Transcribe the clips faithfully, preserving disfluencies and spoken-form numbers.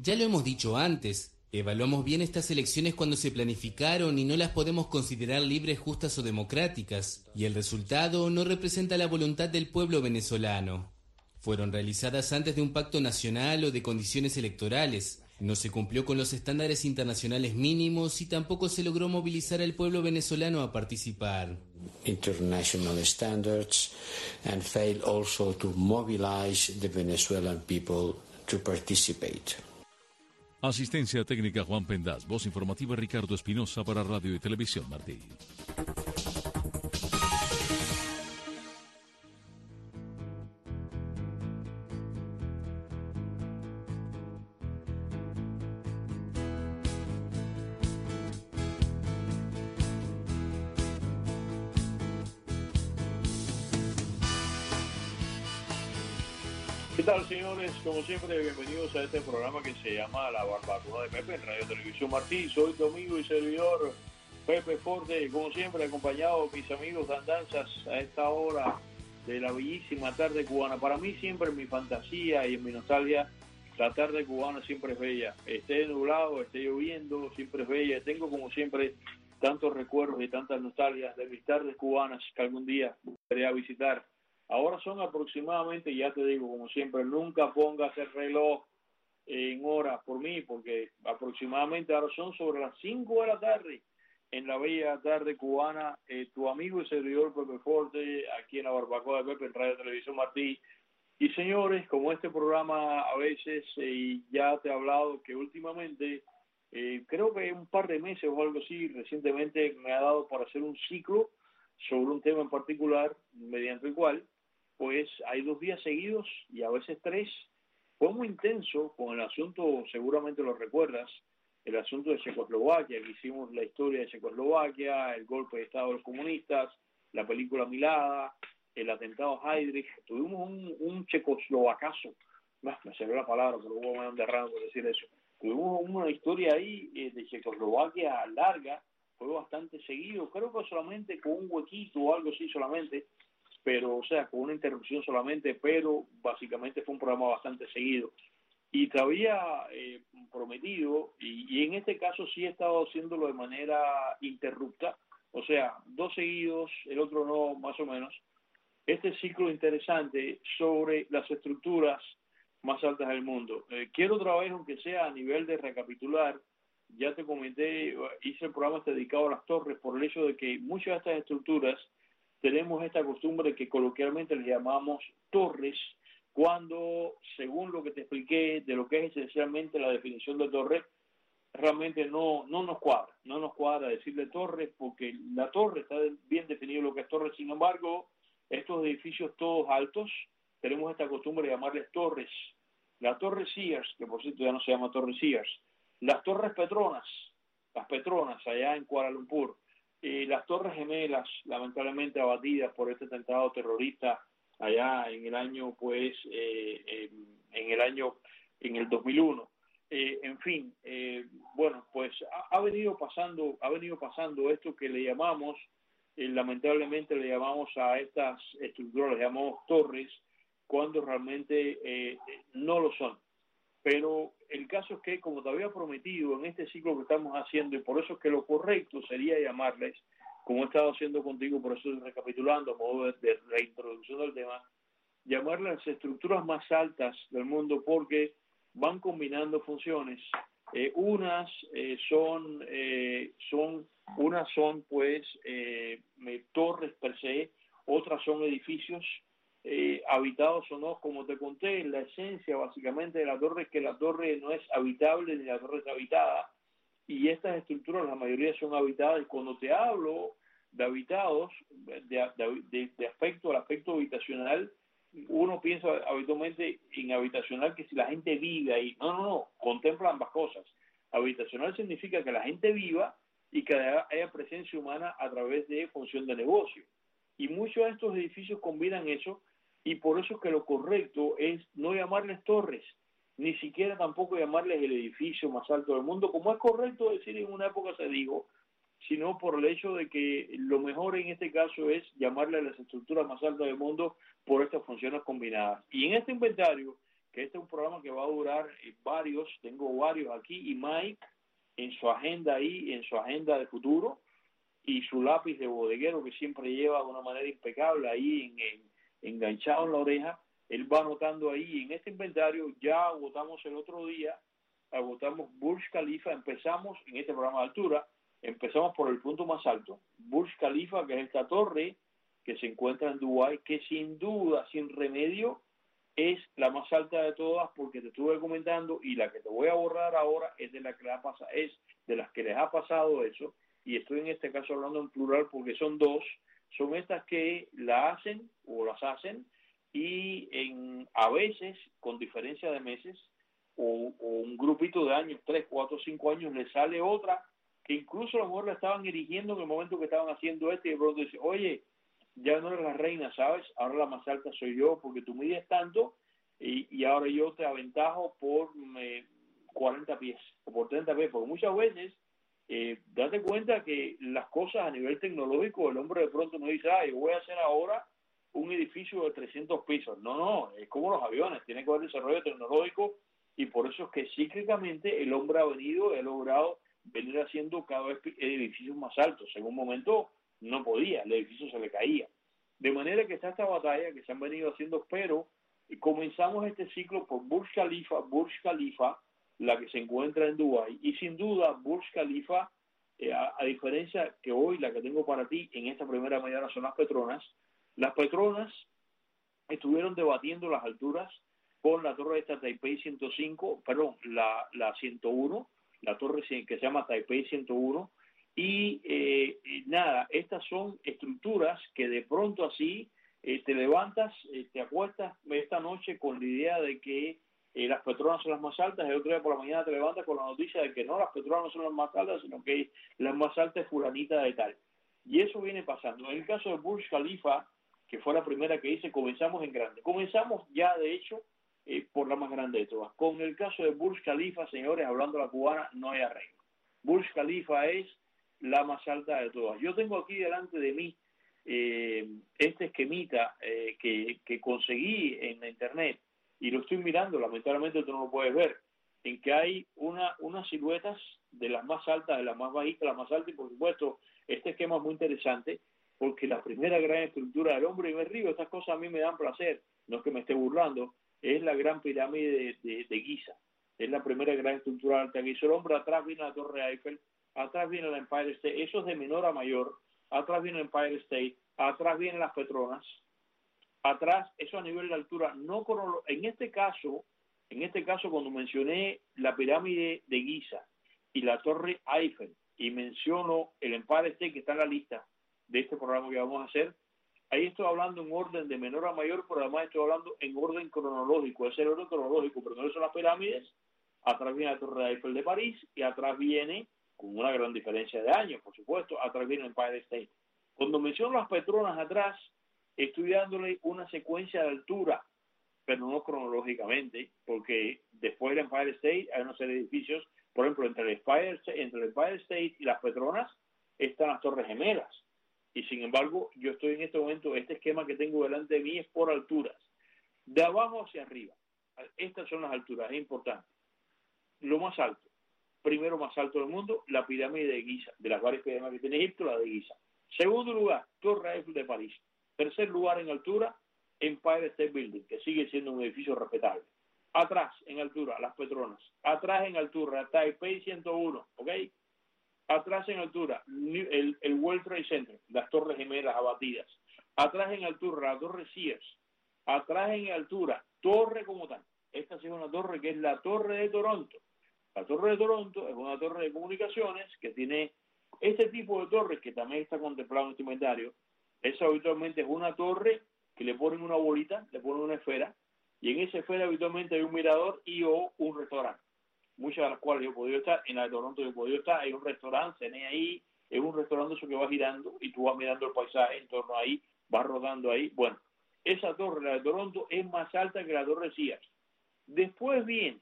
Ya lo hemos dicho antes, evaluamos bien estas elecciones cuando se planificaron y no las podemos considerar libres, justas o democráticas, y el resultado no representa la voluntad del pueblo venezolano. Fueron realizadas antes de un pacto nacional o de condiciones electorales, no se cumplió con los estándares internacionales mínimos y tampoco se logró movilizar al pueblo venezolano a participar. International standards and failed also to mobilize the Venezuelan people to participate. Asistencia técnica Juan Pendaz, voz informativa Ricardo Espinosa para Radio y Televisión Martí. ¿Qué tal, señores? Como siempre, bienvenidos a este programa que se llama La Barbacoa de Pepe en Radio Televisión Martí. Soy tu amigo y servidor Pepe Forte, como siempre, acompañado de mis amigos de andanzas a esta hora de la bellísima tarde cubana. Para mí siempre en mi fantasía y en mi nostalgia, la tarde cubana siempre es bella. Esté nublado, esté lloviendo, siempre es bella. Tengo, como siempre, tantos recuerdos y tantas nostalgias de mis tardes cubanas que algún día volveré visitar. Ahora son aproximadamente, ya te digo, como siempre, nunca pongas el reloj en horas por mí, porque aproximadamente ahora son sobre las cinco de la tarde en la bella tarde cubana. Eh, tu amigo y servidor Pepe Forte, aquí en la Barbacoa de Pepe, en Radio Televisión Martí. Y señores, como este programa a veces, eh, ya te he hablado que últimamente, eh, creo que un par de meses o algo así, recientemente me ha dado para hacer un ciclo sobre un tema en particular, mediante el cual pues hay dos días seguidos y a veces tres. Fue muy intenso con el asunto, seguramente lo recuerdas, el asunto de Checoslovaquia, que hicimos la historia de Checoslovaquia, el golpe de Estado de los comunistas, la película Milada, el atentado a Heydrich. Tuvimos un, un checoslovacazo, bah, me salió la palabra, pero hubo un derrame por decir eso. Tuvimos una historia ahí eh, de Checoslovaquia larga, fue bastante seguido, creo que solamente con un huequito o algo así solamente, pero, o sea, con una interrupción solamente, pero básicamente fue un programa bastante seguido. Y te había eh, prometido, y, y en este caso sí he estado haciéndolo de manera interrupta, o sea, dos seguidos, el otro no, más o menos, este ciclo interesante sobre las estructuras más altas del mundo. Eh, quiero otra vez, aunque sea a nivel de recapitular, ya te comenté, hice el programa este dedicado a las torres por el hecho de que muchas de estas estructuras tenemos esta costumbre que coloquialmente les llamamos torres, cuando, según lo que te expliqué de lo que es esencialmente la definición de torre, realmente no, no nos cuadra, no nos cuadra decirle torres, porque la torre está bien definido lo que es torre. Sin embargo, estos edificios todos altos, tenemos esta costumbre de llamarles torres. La Torre Sears, que por cierto ya no se llama Torre Sears, las Torres Petronas, las Petronas allá en Kuala Lumpur, Eh, las Torres Gemelas, lamentablemente abatidas por este atentado terrorista allá en el año, pues, eh, eh, en el año, en el dos mil uno. Eh, en fin, eh, bueno, pues ha, ha venido pasando, ha venido pasando esto que le llamamos, eh, lamentablemente le llamamos a estas estructuras, le llamamos torres, cuando realmente eh, no lo son. Pero el caso es que, como te había prometido en este ciclo que estamos haciendo, y por eso es que lo correcto sería llamarles, como he estado haciendo contigo, por eso estoy recapitulando a modo de, de reintroducción del tema, llamarlas las estructuras más altas del mundo, porque van combinando funciones. Eh, unas eh, son, eh, son, unas son pues eh, torres per se, otras son edificios, Eh, habitados o no, como te conté, la esencia básicamente de la torre es que la torre no es habitable ni la torre es habitada, y estas estructuras la mayoría son habitadas. Y cuando te hablo de habitados, de, de, de aspecto, al aspecto habitacional, uno piensa habitualmente en habitacional que si la gente vive ahí. No, no, no, contempla ambas cosas. Habitacional significa que la gente viva y que haya presencia humana a través de función de negocio. Y muchos de estos edificios combinan eso, y por eso es que lo correcto es no llamarles torres, ni siquiera tampoco llamarles el edificio más alto del mundo, como es correcto decir en una época se dijo, sino por el hecho de que lo mejor en este caso es llamarle a las estructuras más altas del mundo por estas funciones combinadas. Y en este inventario que este es un programa que va a durar eh, varios, tengo varios aquí, y Mike en su agenda ahí, en su agenda de futuro, y su lápiz de bodeguero que siempre lleva de una manera impecable ahí en, en, enganchado en la oreja, él va anotando ahí en este inventario. Ya agotamos el otro día, agotamos Burj Khalifa, empezamos en este programa de altura, empezamos por el punto más alto, Burj Khalifa, que es esta torre que se encuentra en Dubái, que sin duda, sin remedio, es la más alta de todas, porque te estuve comentando, y la que te voy a borrar ahora es de la que les ha pasado, es de las que les ha pasado eso, y estoy en este caso hablando en plural porque son dos, son estas que la hacen o las hacen, y en a veces, con diferencia de meses, o, o un grupito de años, tres, cuatro, cinco años, le sale otra, que incluso a lo mejor la estaban erigiendo en el momento que estaban haciendo este, y de pronto dice, oye, ya no eres la reina, ¿sabes? Ahora la más alta soy yo, porque tú mides tanto, y, y ahora yo te aventajo por eh, cuarenta pies, o por treinta pies, porque muchas veces, eh, date cuenta que las cosas a nivel tecnológico, el hombre de pronto no dice, ah, yo voy a hacer ahora un edificio de trescientos pisos. No, no, es como los aviones, tiene que haber desarrollo tecnológico, y por eso es que cíclicamente el hombre ha venido, ha logrado venir haciendo cada vez edificios más altos. En un momento no podía, el edificio se le caía. De manera que está esta batalla que se han venido haciendo, pero comenzamos este ciclo por Burj Khalifa, Burj Khalifa, la que se encuentra en Dubái, y sin duda Burj Khalifa, eh, a, a diferencia que hoy la que tengo para ti en esta primera mañana son las Petronas. Las Petronas estuvieron debatiendo las alturas con la torre esta Taipei ciento cinco, perdón, la, la ciento uno, la torre que se llama Taipei ciento uno, y eh, nada, estas son estructuras que de pronto así eh, te levantas, eh, te acuestas esta noche con la idea de que eh, las Petronas son las más altas, y otro día por la mañana te levantas con la noticia de que no, las Petronas no son las más altas, sino que las más altas es fulanita de tal. Y eso viene pasando. En el caso de Burj Khalifa, que fue la primera que hice, comenzamos en grande. Comenzamos ya, de hecho, eh, por la más grande de todas. Con el caso de Burj Khalifa, señores, hablando a la cubana, no hay arreglo. Burj Khalifa es la más alta de todas. Yo tengo aquí delante de mí eh, este esquemita eh, que, que conseguí en la internet, y lo estoy mirando, lamentablemente tú no lo puedes ver, en que hay una, unas siluetas de las más altas, de las más bajitas, las más altas, y por supuesto este esquema es muy interesante porque la primera gran estructura del hombre, y me río, estas cosas a mí me dan placer, no es que me esté burlando, es la gran pirámide de, de, de Giza. Es la primera gran estructura alta que hizo el hombre. Atrás viene la Torre Eiffel, atrás viene el Empire State, eso es de menor a mayor, atrás viene el Empire State, atrás vienen las Petronas, atrás, eso a nivel de altura, no en este caso, en este caso cuando mencioné la pirámide de Giza y la Torre Eiffel, y menciono el Empire State que está en la lista de este programa que vamos a hacer, ahí estoy hablando en orden de menor a mayor, pero además estoy hablando en orden cronológico, es el orden cronológico, primero son las pirámides, atrás viene la Torre Eiffel de París, y atrás viene, con una gran diferencia de años, por supuesto, atrás viene el Empire State. Cuando menciono las Petronas atrás, estoy dándole una secuencia de altura, pero no cronológicamente, porque después del Empire State hay una serie de edificios, por ejemplo, entre el Empire, entre el Empire State y las Petronas están las Torres Gemelas, y sin embargo, yo estoy en este momento, este esquema que tengo delante de mí es por alturas, de abajo hacia arriba. Estas son las alturas, es importante. Lo más alto, primero más alto del mundo, la pirámide de Giza, de las varias pirámides que tiene Egipto, la de Giza. Segundo lugar, Torre Eiffel de París. Tercer lugar en altura, Empire State Building, que sigue siendo un edificio respetable. Atrás, en altura, las Petronas. Atrás, en altura, Taipei ciento uno, ¿ok? Atrás, en altura, el, el World Trade Center, las Torres Gemelas abatidas. Atrás, en altura, la Torre Sears. Atrás, en altura, torre como tal. Esta sí es una torre que es la Torre de Toronto. La Torre de Toronto es una torre de comunicaciones que tiene este tipo de torres que también está contemplado en este inventario. Esa habitualmente es una torre que le ponen una bolita, le ponen una esfera, y en esa esfera habitualmente hay un mirador y o un restaurante. Muchas de las cuales yo he podido estar, en la de Toronto yo he podido estar, hay un restaurante, cené ahí, es un restaurante eso que va girando y tú vas mirando el paisaje en torno ahí, vas rodando ahí. Bueno, esa torre, la de Toronto, es más alta que la torre Sears. Después viene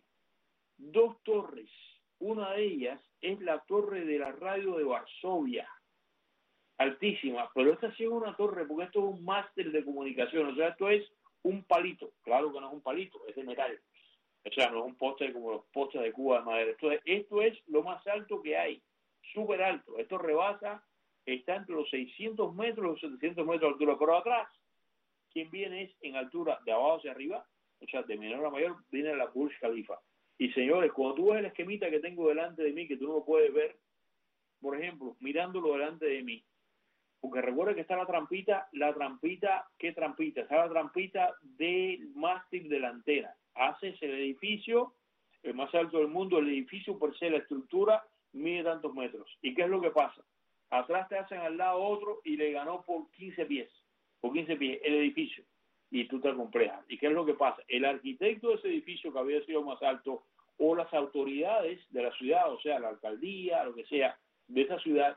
dos torres, una de ellas es la torre de la radio de Varsovia, altísima, pero esta sí es una torre porque esto es un máster de comunicación, o sea, esto es un palito, claro que no es un palito, es de metal, O sea, no es un poste como los postes de Cuba de madera. Esto es, esto es lo más alto que hay, súper alto. Esto rebasa, está entre los seiscientos metros y los setecientos metros de altura. Pero atrás, quien viene es en altura de abajo hacia arriba, o sea, de menor a mayor, viene la Burj Khalifa. Y señores, cuando tú ves el esquemita que tengo delante de mí, que tú no lo puedes ver, por ejemplo, mirándolo delante de mí, porque recuerda que está la trampita, la trampita, ¿qué trampita? Está la trampita del mástil de la antena. Haces el edificio, el más alto del mundo, el edificio por ser la estructura, mide tantos metros. ¿Y qué es lo que pasa? Atrás te hacen al lado otro y le ganó por quince pies, por quince pies el edificio. Y tú te complejas. ¿Y qué es lo que pasa? El arquitecto de ese edificio que había sido más alto, o las autoridades de la ciudad, o sea, la alcaldía, lo que sea, de esa ciudad,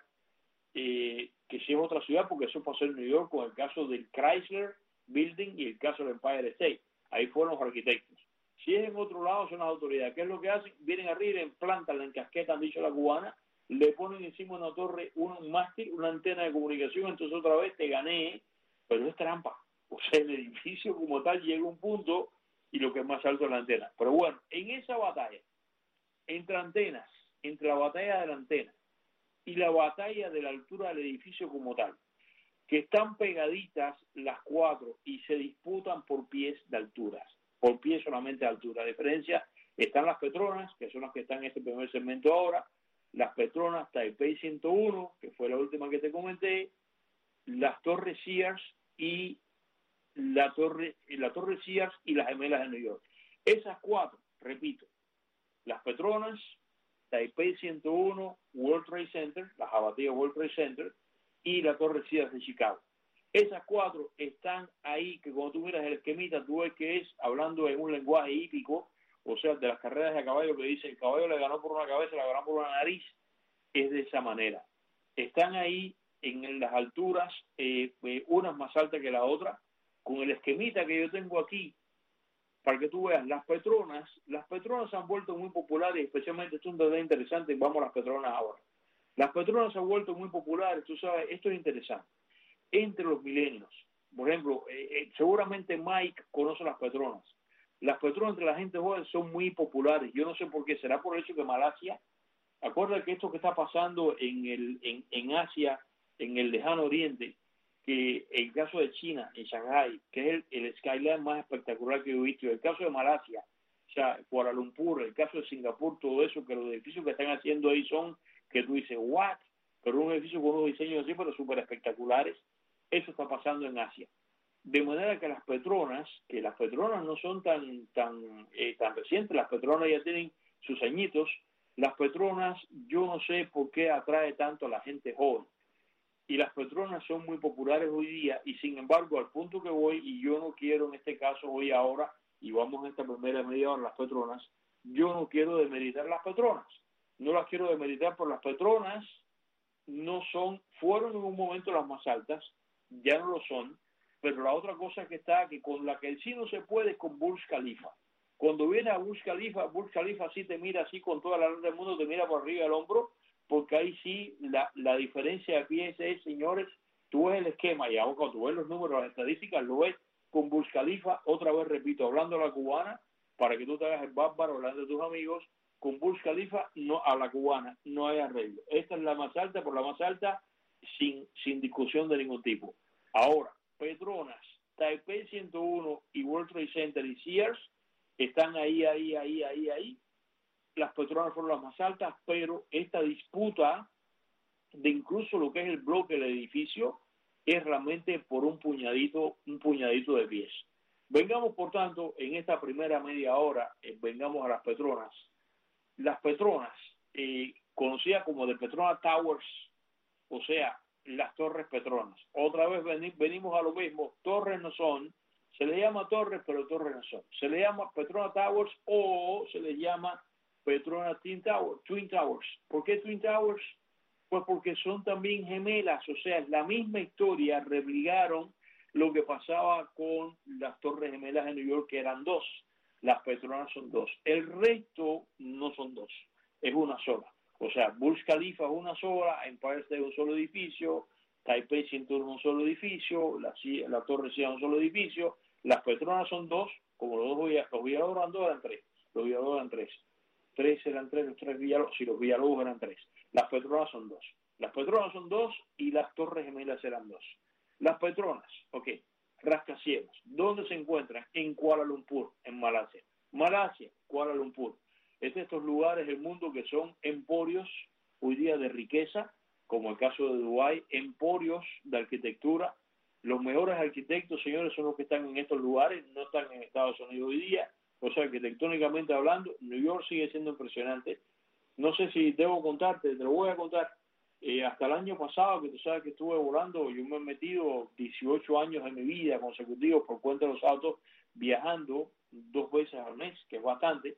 eh, que si es otra ciudad, porque eso pasó en New York con el caso del Chrysler Building y el caso del Empire State. Ahí fueron los arquitectos. Si es en otro lado, son las autoridades. ¿Qué es lo que hacen? Vienen arriba, implantan, la encasquetan, dicho la cubana, le ponen encima una torre, un mástil, una antena de comunicación, entonces otra vez te gané, pero es trampa. O sea, el edificio como tal llega a un punto y lo que es más alto es la antena. Pero bueno, en esa batalla, entre antenas, entre la batalla de la antena y la batalla de la altura del edificio como tal, que están pegaditas las cuatro y se disputan por pies de alturas, por pies solamente de altura. La diferencia están las Petronas, que son las que están en este primer segmento ahora, las Petronas Taipei ciento uno, que fue la última que te comenté, las Torres Sears y la torre, la torre Sears y las gemelas de New York. Esas cuatro, repito, las Petronas, Taipei ciento uno, World Trade Center, la jabatía World Trade Center y la torre Sears de Chicago. Esas cuatro están ahí, que cuando tú miras el esquemita, tú ves que es, hablando en un lenguaje hípico, o sea, de las carreras de caballo, que dice el caballo le ganó por una cabeza, le ganó por una nariz, es de esa manera. Están ahí en las alturas, eh, eh, unas más altas que la otra, con el esquemita que yo tengo aquí, para que tú veas, las Petronas, las Petronas se han vuelto muy populares, especialmente, esto es un dato interesante, vamos a las Petronas ahora. Las Petronas se han vuelto muy populares, tú sabes, esto es interesante, entre los milenios. Por ejemplo, eh, eh, seguramente Mike conoce las Petronas. Las Petronas entre la gente joven son muy populares, yo no sé por qué, será por el hecho que Malasia, acuérdate que esto que está pasando en, el, en, en Asia, en el lejano oriente, que el caso de China, en Shanghái, que es el, el skyline más espectacular que he visto, el caso de Malasia, o sea, Kuala Lumpur, el caso de Singapur, todo eso, que los edificios que están haciendo ahí son, que tú dices, what? Pero un edificio con unos diseños así, pero súper espectaculares, eso está pasando en Asia. De manera que las Petronas, que las Petronas no son tan, tan, eh, tan recientes, las Petronas ya tienen sus añitos, las Petronas, yo no sé por qué atrae tanto a la gente joven. Y las Petronas son muy populares hoy día y sin embargo al punto que voy, y yo no quiero en este caso hoy ahora, y vamos a esta primera media hora las Petronas, yo no quiero demeritar las Petronas, no las quiero demeritar por las Petronas, no son, fueron en un momento las más altas, ya no lo son, pero la otra cosa que está, que con la que sí no se puede es con Burj Khalifa. Cuando viene a Burj Khalifa, Burj Khalifa sí te mira así con toda la luz del mundo, te mira por arriba del hombro, porque ahí sí la, la diferencia de pies es, señores, tú ves el esquema y ahora cuando tú ves los números, las estadísticas, lo ves con Burj Khalifa, otra vez repito, hablando a la cubana, para que tú te hagas el bárbaro hablando de tus amigos, con Burj Khalifa no, a la cubana no hay arreglo. Esta es la más alta, por la más alta, sin, sin discusión de ningún tipo. Ahora, Petronas, Taipei ciento uno y World Trade Center y Sears están ahí, ahí, ahí, ahí, ahí. Las Petronas fueron las más altas, pero esta disputa de incluso lo que es el bloque del edificio es realmente por un puñadito, un puñadito de pies. Vengamos, por tanto, en esta primera media hora, eh, vengamos a las Petronas. Las Petronas, eh, conocidas como de Petronas Towers, o sea, las Torres Petronas. Otra vez ven, venimos a lo mismo, torres no son, se le llama torres, pero torres no son. Se le llama Petronas Towers o se le llama Petronas Twin Towers, Twin Towers. ¿Por qué Twin Towers? Pues porque son también gemelas, o sea, es la misma historia, replicaron lo que pasaba con las Torres Gemelas de New York, que eran dos. Las Petronas son dos. El resto no son dos, es una sola. O sea, Burj Khalifa es una sola, Empire State es un solo edificio, Taipei ciento uno es un solo edificio, la, la Torre Sears es un solo edificio, las Petronas son dos, como los dos voy, los voy hablando, eran tres. los Villalobos eran tres. Tres eran tres, los tres Villalobos, sí, los Villalobos eran tres. Las Petronas son dos. Las Petronas son dos y las Torres Gemelas eran dos. Las Petronas, ok, rascacielos. ¿Dónde se encuentran? En Kuala Lumpur, en Malasia. Malasia, Kuala Lumpur. Es de estos lugares del mundo que son emporios hoy día de riqueza, como el caso de Dubái, emporios de arquitectura. Los mejores arquitectos, señores, son los que están en estos lugares, no están en Estados Unidos hoy día. O sea, arquitectónicamente hablando, New York sigue siendo impresionante. No sé si debo contarte, te lo voy a contar. Eh, hasta el año pasado, que tú sabes que estuve volando, yo me he metido dieciocho años de mi vida consecutivos por cuenta de los autos, viajando dos veces al mes, que es bastante.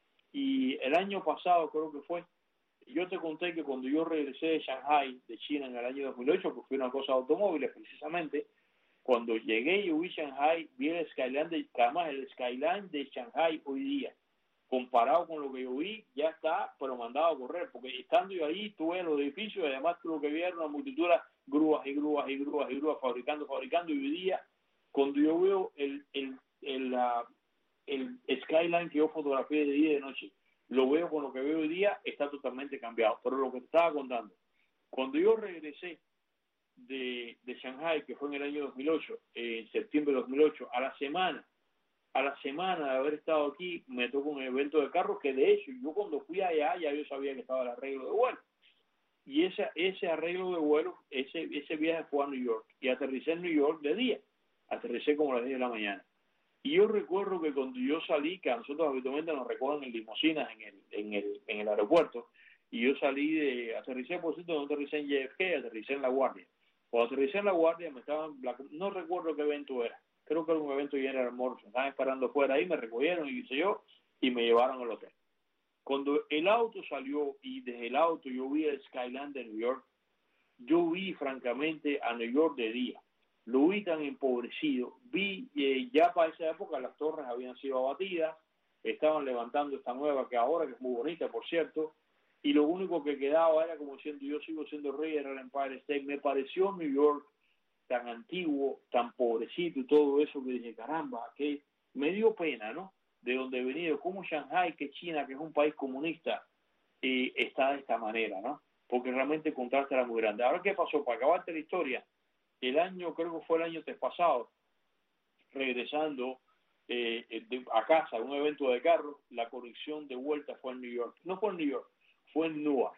Y el año pasado creo que fue, yo te conté que cuando yo regresé de Shanghai, de China, en el año dos mil ocho, que fue una cosa de automóviles precisamente, cuando llegué y vi Shanghai, vi el skyline de, además el skyline de Shanghai hoy día, comparado con lo que yo vi, ya está, pero mandado a correr, porque estando yo ahí, tú ves los edificios, y además tú lo que vi era una multitud de grúas y grúas y grúas y grúas, fabricando, fabricando, y hoy día, cuando yo veo el, el, el, uh, el skyline que yo fotografié de día y de noche, lo veo con lo que veo hoy día, está totalmente cambiado. Pero lo que te estaba contando, cuando yo regresé de, de Shanghai, que fue en el año dos mil ocho, eh, en septiembre de dos mil ocho, a la semana, a la semana de haber estado aquí, me tocó un evento de carros que de hecho, yo cuando fui allá, ya yo sabía que estaba el arreglo de vuelo. Y ese, ese arreglo de vuelo, ese, ese viaje fue a New York. Y aterricé en New York de día. Aterricé como a las diez de la mañana. Y yo recuerdo que cuando yo salí, que a nosotros habitualmente nos recogen en limusinas en el, en el, en el aeropuerto, y yo salí de, aterricé, por cierto, no aterricé en J F K, aterricé en La Guardia. Cuando aterricé en La Guardia, me estaban, no recuerdo qué evento era, creo que era un evento y era el almuerzo, me estaban esperando fuera ahí, me recogieron y qué yo, y me llevaron al hotel. Cuando el auto salió y desde el auto yo vi el skyline de New York, yo vi francamente a New York de día. Lo vi tan empobrecido, vi eh, ya para esa época las torres habían sido abatidas, estaban levantando esta nueva que ahora, que es muy bonita por cierto, y lo único que quedaba era como diciendo yo sigo siendo rey, era el Empire State. Me pareció New York tan antiguo, tan pobrecito y todo eso, que dije caramba, que me dio pena, ¿no? De donde he venido, como Shanghai, que China, que es un país comunista, eh, está de esta manera, ¿no? Porque realmente el contraste era muy grande. Ahora, ¿qué pasó? Para acabarte la historia, el año, creo que fue el año pasado, regresando eh, de, a casa, un evento de carro, la conexión de vuelta fue en New York. No fue en New York, fue en Newark.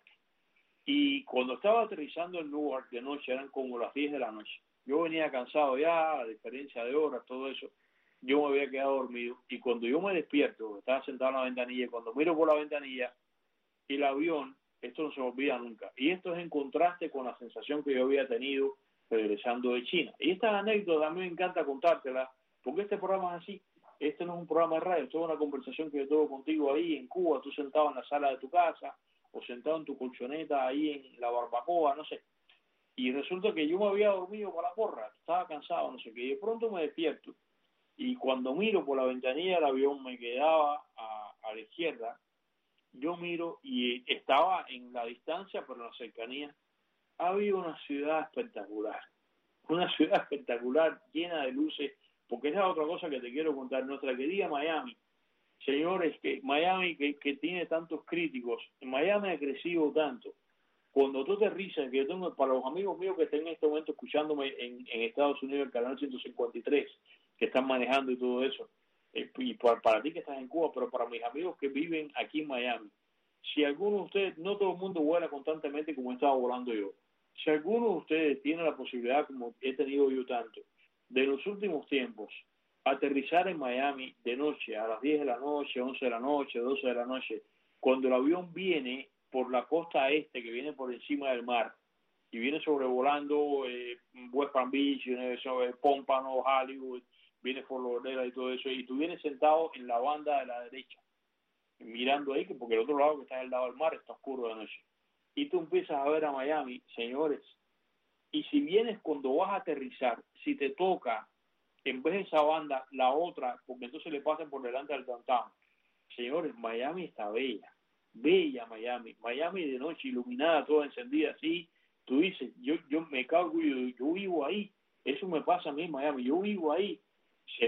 Y cuando estaba aterrizando en Newark de noche, eran como las diez de la noche. Yo venía cansado ya, a diferencia de horas, todo eso. Yo me había quedado dormido. Y cuando yo me despierto, estaba sentado en la ventanilla, y cuando miro por la ventanilla, el avión, esto no se me olvida nunca. Y esto es en contraste con la sensación que yo había tenido regresando de China. Y esta anécdota a mí me encanta contártela, porque este programa es así. Este no es un programa de radio, esto es una conversación que yo tengo contigo ahí en Cuba, tú sentado en la sala de tu casa, o sentado en tu colchoneta ahí en la barbacoa, no sé. Y resulta que yo me había dormido por la porra, estaba cansado, no sé qué, y de pronto me despierto. Y cuando miro por la ventanilla del avión, me quedaba a, a la izquierda, yo miro y estaba en la distancia, pero en la cercanía, había una ciudad espectacular, una ciudad espectacular, llena de luces, porque esa es otra cosa que te quiero contar, nuestra querida Miami. Señores, que Miami, que, que tiene tantos críticos, Miami ha crecido tanto. Cuando tú te risas, que yo tengo, para los amigos míos que estén en este momento escuchándome en, en Estados Unidos, el canal ciento cincuenta y tres, que están manejando y todo eso, eh, y para, para ti que estás en Cuba, pero para mis amigos que viven aquí en Miami, si alguno de ustedes, no todo el mundo vuela constantemente como estaba volando yo, si alguno de ustedes tiene la posibilidad, como he tenido yo tanto, de en los últimos tiempos, aterrizar en Miami de noche, a las diez de la noche, once de la noche, doce de la noche, cuando el avión viene por la costa este, que viene por encima del mar, y viene sobrevolando eh, West Palm Beach, viene sobre Pompano, Hollywood, viene Fort Lauderdale y todo eso, y tú vienes sentado en la banda de la derecha, mirando ahí, porque el otro lado que está al lado del mar está oscuro de noche, y tú empiezas a ver a Miami, señores, y si vienes cuando vas a aterrizar, si te toca, en vez de esa banda, la otra, porque entonces le pasan por delante al downtown, señores, Miami está bella, bella Miami, Miami de noche, iluminada, toda encendida así, tú dices, yo yo me cago, yo, yo vivo ahí, eso me pasa a mí en Miami, yo vivo ahí, se ve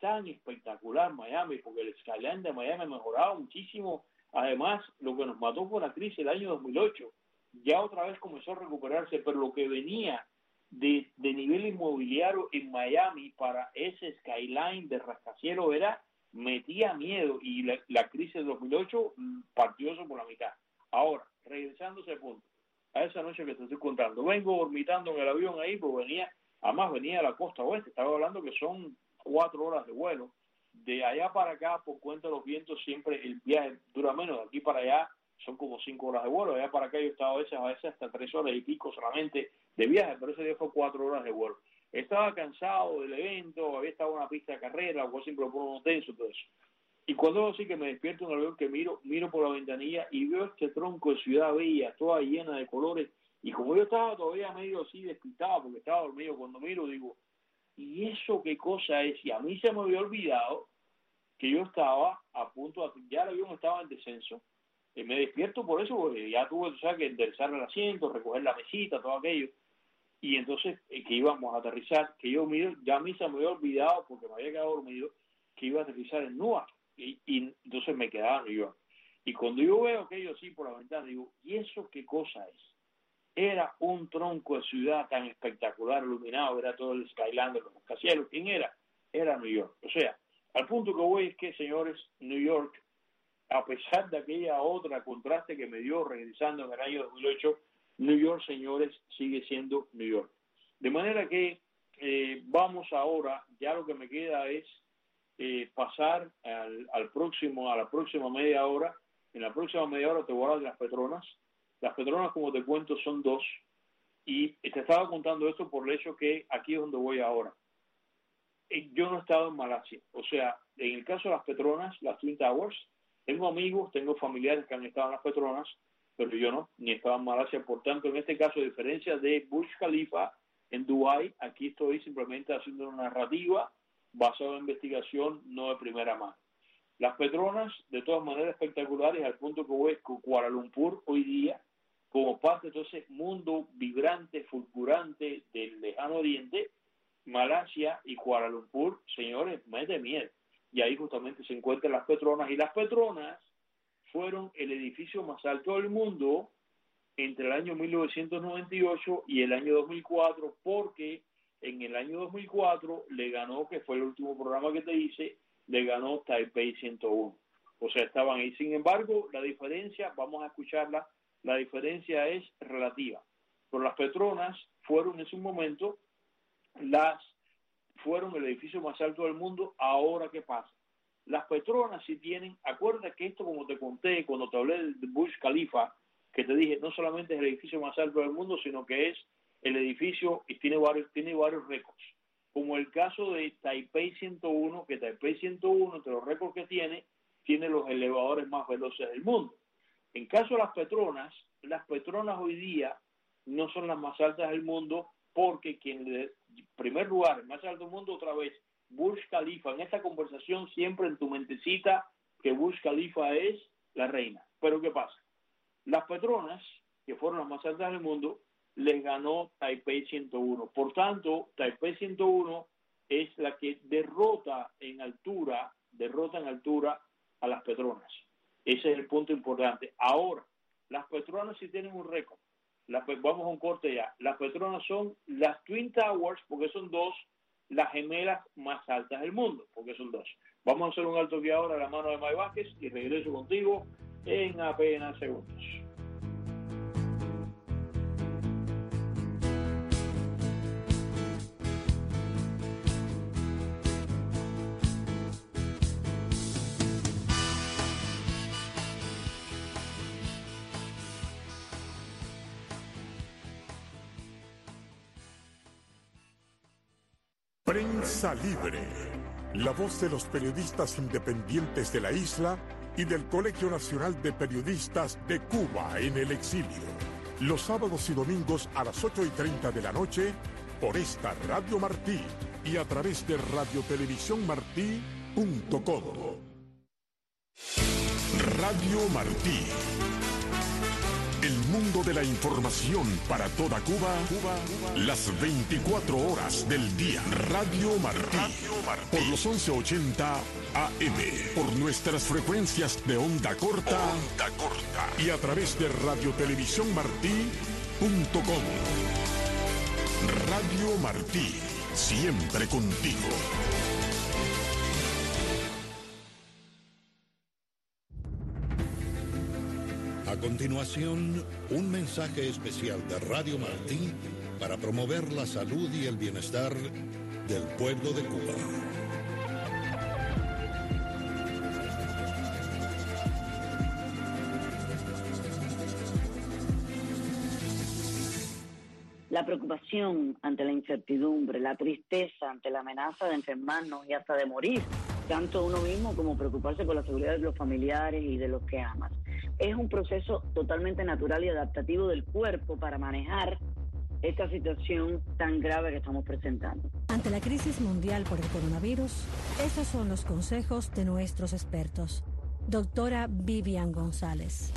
tan espectacular Miami, porque el skyline de Miami ha mejorado muchísimo. Además, lo que nos mató fue la crisis del año dos mil ocho. Ya otra vez comenzó a recuperarse, pero lo que venía de, de nivel inmobiliario en Miami para ese skyline de rascacielos era, metía miedo, y la, la crisis de dos mil ocho partió eso por la mitad. Ahora, regresando a ese punto, a esa noche que te estoy contando, vengo orbitando en el avión ahí, porque venía, además venía de la costa oeste, estaba hablando que son cuatro horas de vuelo, de allá para acá, por cuenta de los vientos, siempre el viaje dura menos, de aquí para allá son como cinco horas de vuelo, de allá para acá yo he estado a veces, a veces hasta tres horas y pico solamente de viaje, pero ese día fue cuatro horas de vuelo. Estaba cansado del evento, había estado en una pista de carrera, o siempre lo pongo tenso, todo eso. Y cuando así que me despierto en el avión, que miro, miro por la ventanilla y veo este tronco de Ciudad Bella, toda llena de colores, y como yo estaba todavía medio así despistado, porque estaba dormido, cuando miro digo, ¿y eso qué cosa es? Y a mí se me había olvidado que yo estaba a punto de, ya el avión estaba en descenso, y me despierto por eso, porque ya tuve, o sea, que enderezar el asiento, recoger la mesita, todo aquello, y entonces eh, que íbamos a aterrizar, que yo miro, ya a mí se me había olvidado, porque me había quedado dormido, que iba a aterrizar en Newark, y, y entonces me quedaba en New York. Y cuando yo veo aquello así por la ventana, digo, ¿y eso qué cosa es? Era un tronco de ciudad tan espectacular, iluminado, era todo el skyline de los rascacielos. ¿Quién era? Era New York. O sea, al punto que voy es que, señores, New York, a pesar de aquella otra contraste que me dio regresando en el año dos mil ocho, New York, señores, sigue siendo New York. De manera que eh, vamos ahora, ya lo que me queda es eh, pasar al, al próximo, a la próxima media hora. En la próxima media hora te voy a hablar de las Petronas. Las Petronas, como te cuento, son dos. Y te estaba contando esto por el hecho que aquí es donde voy ahora. Yo no he estado en Malasia. O sea, en el caso de las Petronas, las Twin Towers, tengo amigos, tengo familiares que han estado en las Petronas, pero yo no, ni estaba en Malasia. Por tanto, en este caso, a diferencia de Burj Khalifa en Dubái, aquí estoy simplemente haciendo una narrativa basada en investigación, no de primera mano. Las Petronas, de todas maneras, espectaculares, al punto que voy con Kuala Lumpur hoy día, como parte de todo ese mundo vibrante, fulgurante del lejano oriente, Malasia y Kuala Lumpur, señores, mes de miel. Y ahí justamente se encuentran las Petronas. Y las Petronas fueron el edificio más alto del mundo entre el año mil novecientos noventa y ocho y el año dos mil cuatro, porque en el año dos mil cuatro le ganó, que fue el último programa que te hice, le ganó Taipei ciento uno. O sea, estaban ahí. Sin embargo, la diferencia, vamos a escucharla, la diferencia es relativa. Pero las Petronas fueron en su momento, las fueron el edificio más alto del mundo. Ahora, ¿qué pasa? Las Petronas sí tienen, acuérdate que esto, como te conté cuando te hablé del Burj Khalifa, que te dije, no solamente es el edificio más alto del mundo, sino que es el edificio y tiene varios, tiene varios récords. Como el caso de Taipei ciento uno, que Taipei ciento uno, entre los récords que tiene, tiene los elevadores más veloces del mundo. En caso de las Petronas, las Petronas hoy día no son las más altas del mundo, porque quien, en primer lugar, el más alto del mundo, otra vez, Burj Khalifa. En esta conversación siempre en tu mentecita que Burj Khalifa es la reina. Pero ¿qué pasa? Las Petronas, que fueron las más altas del mundo, les ganó Taipei ciento uno. Por tanto, Taipei ciento uno es la que derrota en altura, derrota en altura a las Petronas. Ese es el punto importante. Ahora, las Petronas sí tienen un récord. Las, vamos a un corte ya. Las Petronas son las Twin Towers, porque son dos, las gemelas más altas del mundo, porque son dos. Vamos a hacer un alto aquí ahora a la mano de May Vázquez y regreso contigo en apenas segundos. Prensa Libre, la voz de los periodistas independientes de la isla y del Colegio Nacional de Periodistas de Cuba en el exilio. Los sábados y domingos a las ocho y treinta de la noche por esta Radio Martí y a través de radio televisión martí punto com. Radio Martí. El mundo de la información para toda Cuba, Cuba, Cuba, las veinticuatro horas del día. Radio Martí, Radio Martí. Por los once ochenta A M, por nuestras frecuencias de onda corta, onda corta y a través de radiotelevisión martí punto com. Radio Martí, siempre contigo. A continuación, un mensaje especial de Radio Martí para promover la salud y el bienestar del pueblo de Cuba. La preocupación ante la incertidumbre, la tristeza ante la amenaza de enfermarnos y hasta de morir, tanto uno mismo como preocuparse por la seguridad de los familiares y de los que amas. Es un proceso totalmente natural y adaptativo del cuerpo para manejar esta situación tan grave que estamos presentando. Ante la crisis mundial por el coronavirus, esos son los consejos de nuestros expertos. Doctora Vivian González.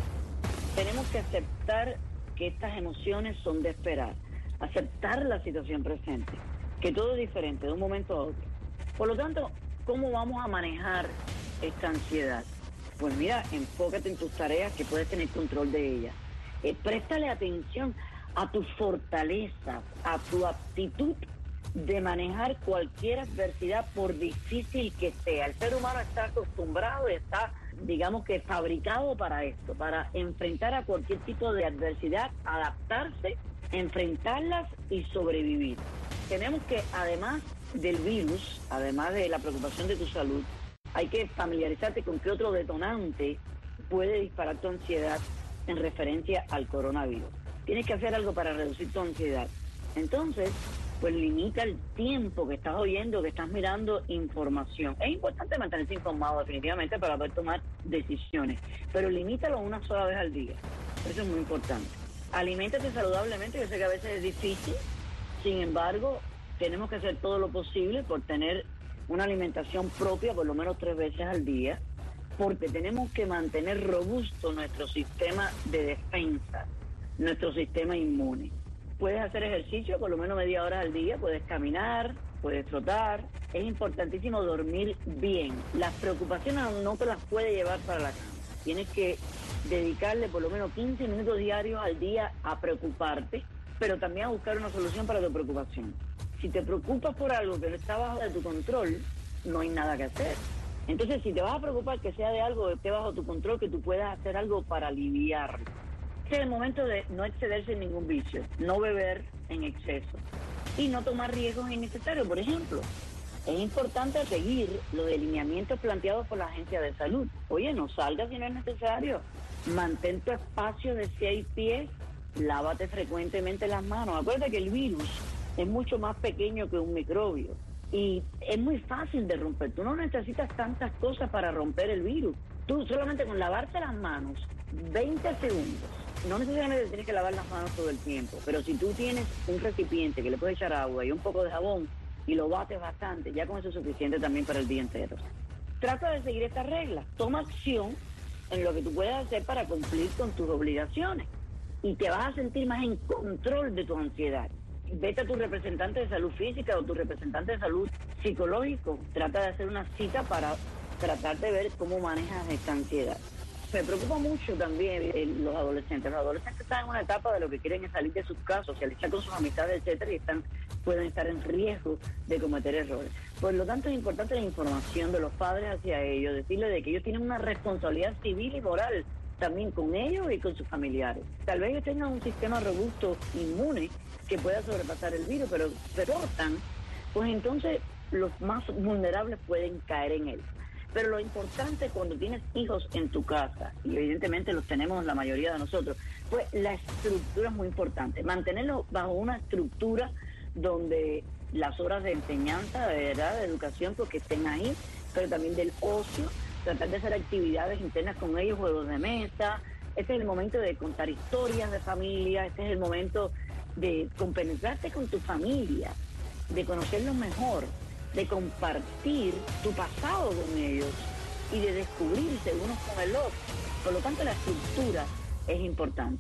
Tenemos que aceptar que estas emociones son de esperar, aceptar la situación presente, que todo es diferente de un momento a otro. Por lo tanto, ¿cómo vamos a manejar esta ansiedad? Pues mira, enfócate en tus tareas que puedes tener control de ellas. Eh, préstale atención a tus fortalezas, a tu aptitud de manejar cualquier adversidad por difícil que sea. El ser humano está acostumbrado y está, digamos que fabricado para esto, para enfrentar a cualquier tipo de adversidad, adaptarse, enfrentarlas y sobrevivir. Tenemos que, además del virus, además de la preocupación de tu salud, hay que familiarizarte con qué otro detonante puede disparar tu ansiedad en referencia al coronavirus. Tienes que hacer algo para reducir tu ansiedad. Entonces, pues limita el tiempo que estás oyendo, que estás mirando información. Es importante mantenerse informado definitivamente para poder tomar decisiones, pero limítalo una sola vez al día. Eso es muy importante. Aliméntate saludablemente, yo sé que a veces es difícil, sin embargo, tenemos que hacer todo lo posible por tener una alimentación propia por lo menos tres veces al día, porque tenemos que mantener robusto nuestro sistema de defensa, nuestro sistema inmune. Puedes hacer ejercicio por lo menos media hora al día, puedes caminar, puedes trotar. Es importantísimo dormir bien. Las preocupaciones no te las puedes llevar para la cama. Tienes que dedicarle por lo menos quince minutos diarios al día a preocuparte, pero también a buscar una solución para tu preocupación. Si te preocupas por algo que no está bajo de tu control, no hay nada que hacer. Entonces, si te vas a preocupar que sea de algo que esté bajo tu control, que tú puedas hacer algo para aliviarlo. Este es el momento de no excederse en ningún vicio, no beber en exceso y no tomar riesgos innecesarios. Por ejemplo, es importante seguir los lineamientos planteados por la Agencia de Salud. Oye, no salgas si no es necesario. Mantén tu espacio de seis pies, lávate frecuentemente las manos. Acuérdate que el virus es mucho más pequeño que un microbio y es muy fácil de romper. Tú no necesitas tantas cosas para romper el virus. Tú solamente con lavarte las manos veinte segundos. No necesariamente tienes que lavar las manos todo el tiempo, pero si tú tienes un recipiente que le puedes echar agua y un poco de jabón y lo bates bastante, ya con eso es suficiente también para el día entero. Trata de seguir estas reglas. Toma acción en lo que tú puedes hacer para cumplir con tus obligaciones y te vas a sentir más en control de tu ansiedad. Vete a tu representante de salud física o tu representante de salud psicológico. Trata de hacer una cita para tratar de ver cómo manejas esta ansiedad. Me preocupa mucho también eh, los adolescentes. Los adolescentes están en una etapa de lo que quieren es salir de sus casas, socializar con sus amistades, etcétera, y están, pueden estar en riesgo de cometer errores. Por lo tanto, es importante la información de los padres hacia ellos, decirles de que ellos tienen una responsabilidad civil y moral también con ellos y con sus familiares. Tal vez ellos tengan un sistema robusto, inmune, que pueda sobrepasar el virus, pero se portan, pues entonces los más vulnerables pueden caer en él. Pero lo importante cuando tienes hijos en tu casa, y evidentemente los tenemos la mayoría de nosotros, pues la estructura es muy importante. Mantenerlos bajo una estructura donde las horas de enseñanza, de verdad, de educación, pues que estén ahí, pero también del ocio, tratar de hacer actividades internas con ellos, juegos de mesa. Este es el momento de contar historias de familia, este es el momento de compenetrarte con tu familia, de conocerlos mejor, de compartir tu pasado con ellos y de descubrirse unos con el otro. Por lo tanto, la estructura es importante.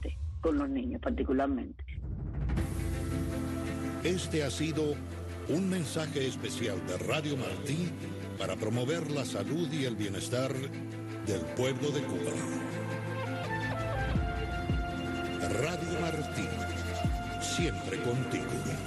con los niños particularmente. Este ha sido un mensaje especial de Radio Martí para promover la salud y el bienestar del pueblo de Cuba. Radio Martí, siempre contigo.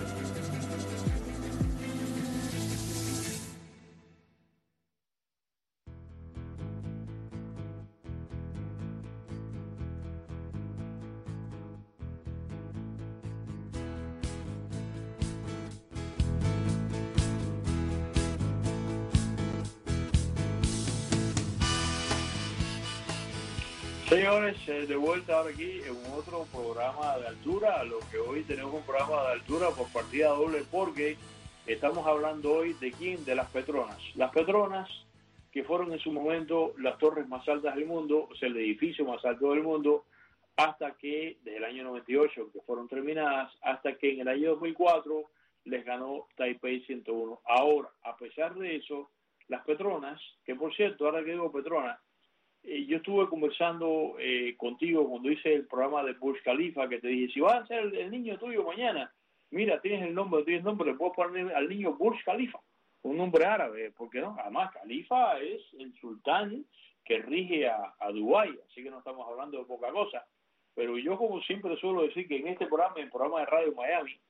Señores, de vuelta ahora aquí en otro programa de altura, lo que hoy tenemos un programa de altura por partida doble porque estamos hablando hoy de quién, de las Petronas. Las Petronas que fueron en su momento las torres más altas del mundo, o sea, el edificio más alto del mundo, hasta que, desde el año noventa y ocho, que fueron terminadas, hasta que en el año dos mil cuatro les ganó Taipei ciento uno. Ahora, a pesar de eso, las Petronas, que por cierto, ahora que digo Petronas, Eh, yo estuve conversando eh, contigo cuando hice el programa de Burj Khalifa, que te dije, si vas a ser el, el niño tuyo mañana, mira, tienes el nombre, tienes el nombre, le puedo poner al niño Burj Khalifa, un nombre árabe, ¿por qué no? Además, Khalifa es el sultán que rige a, a Dubái, así que no estamos hablando de poca cosa. Pero yo, como siempre suelo decir, que en este programa, en el programa de Radio Miami,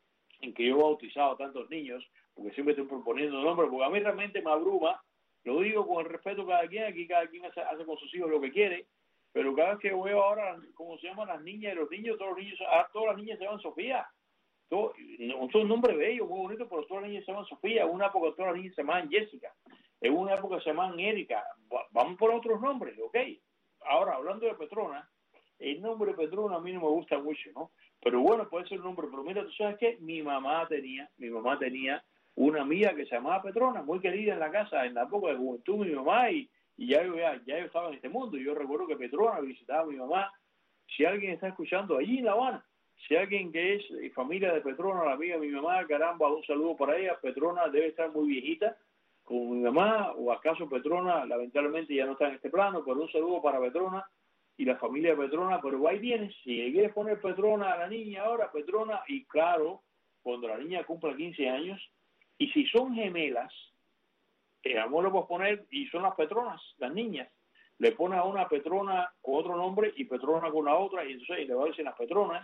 en que yo he bautizado a tantos niños, porque siempre estoy proponiendo nombres, porque a mí realmente me abruma. Lo digo con el respeto a cada quien, aquí cada quien hace, hace con sus hijos lo que quiere, pero cada vez que veo ahora cómo se llaman las niñas y los niños, todos los niños, ahora todas las niñas se llaman Sofía, todo, son nombres bellos, muy bonitos, pero todas las niñas se llaman Sofía, en una época todas las niñas se llamaban Jessica, en una época se llamaban Erika, vamos por otros nombres, ¿ok? Ahora, hablando de Petrona, el nombre Petrona a mí no me gusta mucho, ¿no? Pero bueno, puede ser un nombre, pero mira, tú sabes que mi mamá tenía, mi mamá tenía una amiga que se llamaba Petrona, muy querida en la casa, en la época de juventud, mi mamá, y, y ya, yo, ya, ya yo estaba en este mundo, y yo recuerdo que Petrona visitaba a mi mamá. Si alguien está escuchando allí en La Habana, si alguien que es familia de Petrona, la amiga de mi mamá, caramba, un saludo para ella. Petrona debe estar muy viejita, como mi mamá, o acaso Petrona, lamentablemente ya no está en este plano, pero un saludo para Petrona y la familia de Petrona, pero ahí tienes, si quieres poner Petrona a la niña ahora, Petrona, y claro, cuando la niña cumpla quince años, y si son gemelas, el amor le puedes poner, y son las Petronas, las niñas, le pones a una Petrona con otro nombre y Petrona con la otra, y entonces le va a decir las Petronas,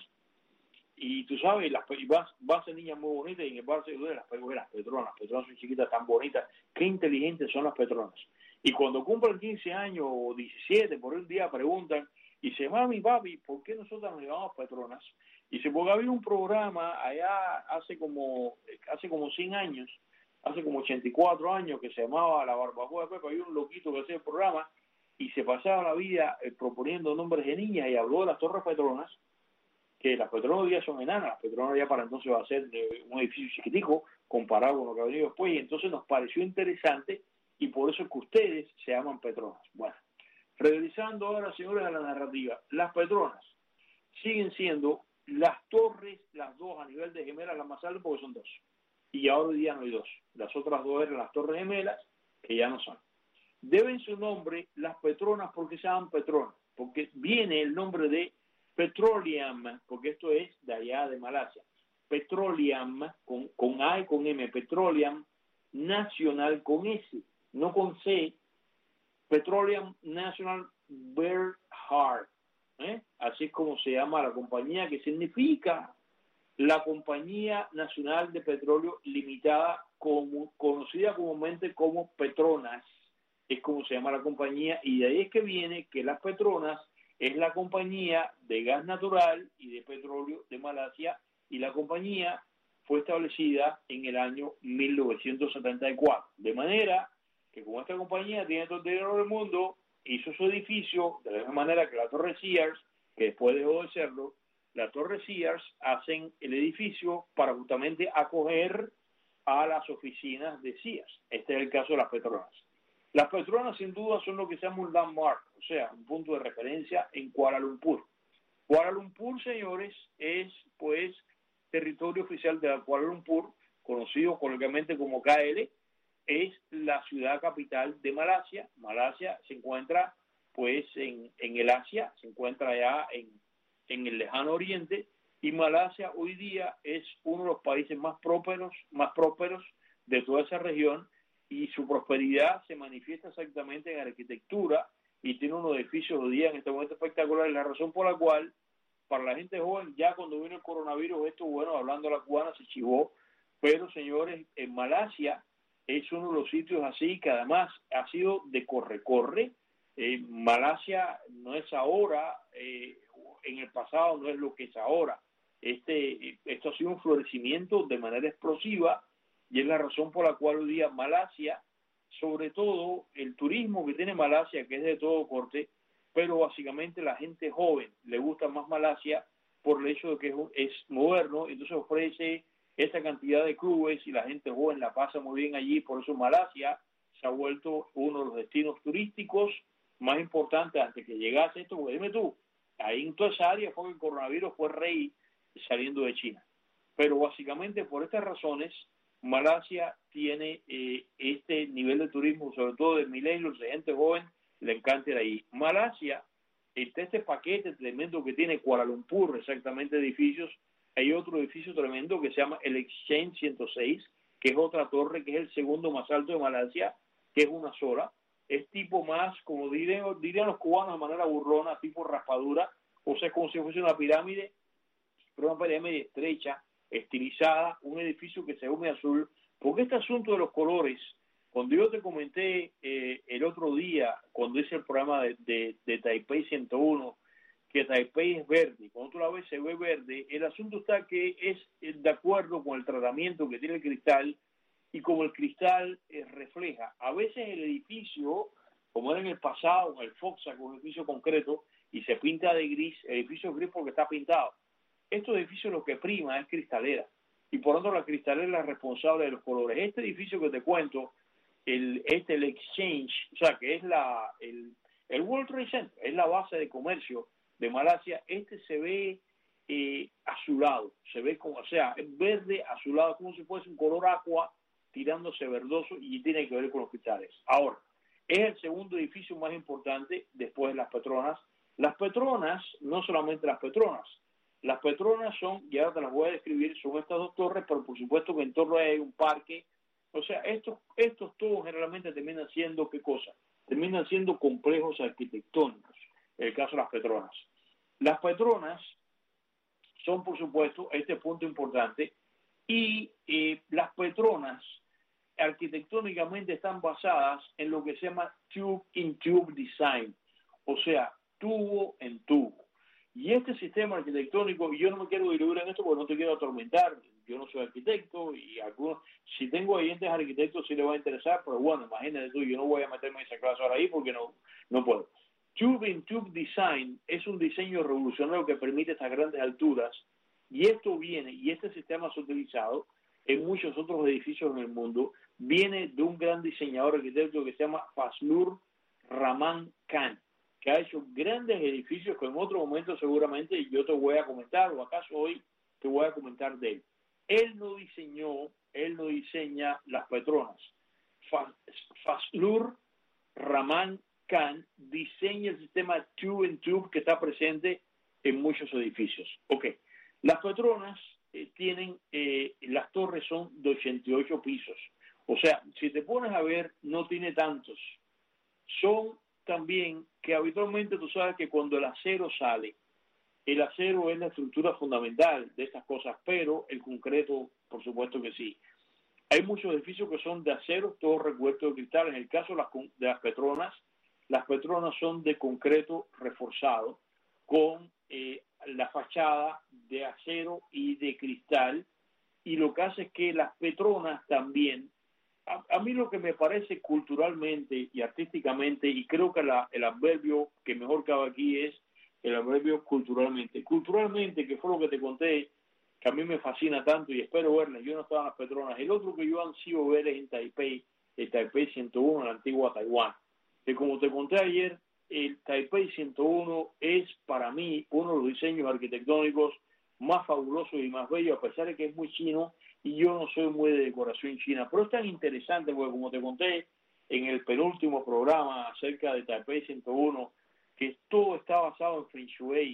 y tú sabes, las, y vas, vas a ser niñas muy bonitas, y en el barrio de las, las Petronas, las Petronas son chiquitas, tan bonitas, qué inteligentes son las Petronas. Y cuando cumplen quince años o diecisiete, por un día preguntan, y dice, mami, papi, ¿por qué nosotros nos llamamos Petronas? Y se porque había un programa allá hace como hace como cien años, hace como ochenta y cuatro años, que se llamaba La Barbacoa de Pepe. Había un loquito que hacía el programa y se pasaba la vida eh, proponiendo nombres de niñas, y habló de las Torres Petronas, que las Petronas hoy día son enanas. Las Petronas ya para entonces va a ser eh, un edificio chiquitico comparado con lo que ha venido después, y entonces nos pareció interesante, y por eso es que ustedes se llaman Petronas. Bueno, regresando ahora, señores, a la narrativa, las Petronas siguen siendo las torres, las dos a nivel de gemelas, las más altas, porque son dos. Y ahora hoy día no hay dos. Las otras dos eran las torres gemelas, que ya no son. Deben su nombre las Petronas porque se llaman Petronas, porque viene el nombre de Petroleum, porque esto es de allá de Malasia. Petroleum, con, con A y con M, Petroleum Nacional con S, no con C, Petroleum National Berhad. ¿Eh? Así es como se llama la compañía, que significa la Compañía Nacional de Petróleo Limitada, como, conocida comúnmente como Petronas, es como se llama la compañía, y de ahí es que viene que las Petronas es la compañía de gas natural y de petróleo de Malasia, y la compañía fue establecida en el año mil novecientos setenta y cuatro, de manera que como esta compañía tiene todo el dinero del mundo, hizo su edificio de la misma manera que la Torre Sears, que después dejó de serlo. La Torre Sears hacen el edificio para justamente acoger a las oficinas de Sears. Este es el caso de las Petronas. Las Petronas sin duda son lo que se llama un landmark, o sea, un punto de referencia en Kuala Lumpur. Kuala Lumpur, señores, es pues territorio oficial de Kuala Lumpur, conocido coloquialmente como K L, es la ciudad capital de Malasia. Malasia se encuentra pues en, en el Asia, se encuentra allá en, en el lejano oriente, y Malasia hoy día es uno de los países más prósperos, más prósperos de toda esa región, y su prosperidad se manifiesta exactamente en arquitectura y tiene unos edificios hoy día en este momento espectaculares. La razón por la cual para la gente joven, ya cuando vino el coronavirus, esto, bueno, hablando a la cubana, se chivó, pero señores, en Malasia es uno de los sitios así que además ha sido de corre-corre. Eh, Malasia no es ahora, eh, en el pasado no es lo que es ahora. Este, esto ha sido un florecimiento de manera explosiva y es la razón por la cual hoy día Malasia, sobre todo el turismo que tiene Malasia, que es de todo corte, pero básicamente la gente joven le gusta más Malasia por el hecho de que es, es moderno, entonces ofrece esa cantidad de clubes y la gente joven la pasa muy bien allí. Por eso Malasia se ha vuelto uno de los destinos turísticos más importantes antes que llegase esto, porque dime tú, ahí en toda esa área fue que el coronavirus fue rey saliendo de China. Pero básicamente por estas razones, Malasia tiene eh, este nivel de turismo, sobre todo de millennials, de gente joven, le encanta ir ahí. Malasia, este, este paquete tremendo que tiene Kuala Lumpur, exactamente edificios, hay otro edificio tremendo que se llama el Exchange ciento seis, que es otra torre, que es el segundo más alto de Malasia, que es una sola. Es tipo más, como dirían, dirían los cubanos de manera burrona, tipo raspadura, o sea, como si fuese una pirámide, pero una pirámide estrecha, estilizada, un edificio que se ve azul, porque este asunto de los colores, cuando yo te comenté eh, el otro día, cuando hice el programa de, de, de Taipei ciento uno, que Taipei es verde, cuando tú la ves se ve verde, el asunto está que es de acuerdo con el tratamiento que tiene el cristal y como el cristal eh, refleja. A veces el edificio, como era en el pasado, el Foxa, con un edificio concreto, y se pinta de gris, el edificio es gris porque está pintado. Estos edificios lo que prima es cristalera, y por lo tanto la cristalera es la responsable de los colores. Este edificio que te cuento, el, este, el Exchange, o sea, que es la el, el World Trade Center, es la base de comercio de Malasia, este se ve eh, azulado, se ve como, o sea, es verde azulado, como si fuese un color aqua tirándose verdoso, y tiene que ver con los cristales. Ahora, es el segundo edificio más importante después de las Petronas. Las Petronas, no solamente las Petronas, las Petronas son, y ahora te las voy a describir, son estas dos torres, pero por supuesto que en torno hay un parque. O sea, estos, estos todos generalmente terminan siendo, ¿qué cosa? Terminan siendo complejos arquitectónicos, en el caso de las Petronas. Las Petronas son, por supuesto, este punto importante, y eh, las Petronas arquitectónicamente están basadas en lo que se llama tube-in-tube design, o sea, tubo en tubo. Y este sistema arquitectónico, y yo no me quiero diluir en esto porque no te quiero atormentar, yo no soy arquitecto, y algunos, si tengo oyentes arquitectos sí les va a interesar, pero bueno, imagínate tú, yo no voy a meterme en esa clase ahora ahí porque no, no puedo. Tube-in-tube design es un diseño revolucionario que permite estas grandes alturas, y esto viene, y este sistema es utilizado en muchos otros edificios en el mundo, viene de un gran diseñador arquitecto que se llama Fazlur Rahman Khan, que ha hecho grandes edificios que en otro momento seguramente yo te voy a comentar, o acaso hoy te voy a comentar de él. Él no diseñó, él no diseña las Petronas. Fazlur Rahman Khan diseña el sistema Tube and Tube que está presente en muchos edificios. Ok, las Petronas eh, tienen, eh, las torres son de ochenta y ocho pisos. O sea, si te pones a ver, no tiene tantos. Son también que habitualmente tú sabes que cuando el acero sale, el acero es la estructura fundamental de estas cosas, pero el concreto, por supuesto que sí. Hay muchos edificios que son de acero, todos recubiertos de cristal. En el caso de las, de las Petronas, las Petronas son de concreto reforzado con eh, la fachada de acero y de cristal, y lo que hace es que las Petronas también, a, a mí lo que me parece culturalmente y artísticamente, y creo que la, el adverbio que mejor cabe aquí es el adverbio culturalmente. Culturalmente, que fue lo que te conté, que a mí me fascina tanto y espero verlas, yo no estaba en las Petronas. El otro que yo ansío ver es en Taipei, el Taipei ciento uno, en la antigua Taiwán. Que como te conté ayer, el Taipei ciento uno es para mí uno de los diseños arquitectónicos más fabulosos y más bellos, a pesar de que es muy chino y yo no soy muy de decoración china. Pero es tan interesante porque, como te conté en el penúltimo programa acerca de Taipei ciento uno, que todo está basado en Feng Shui,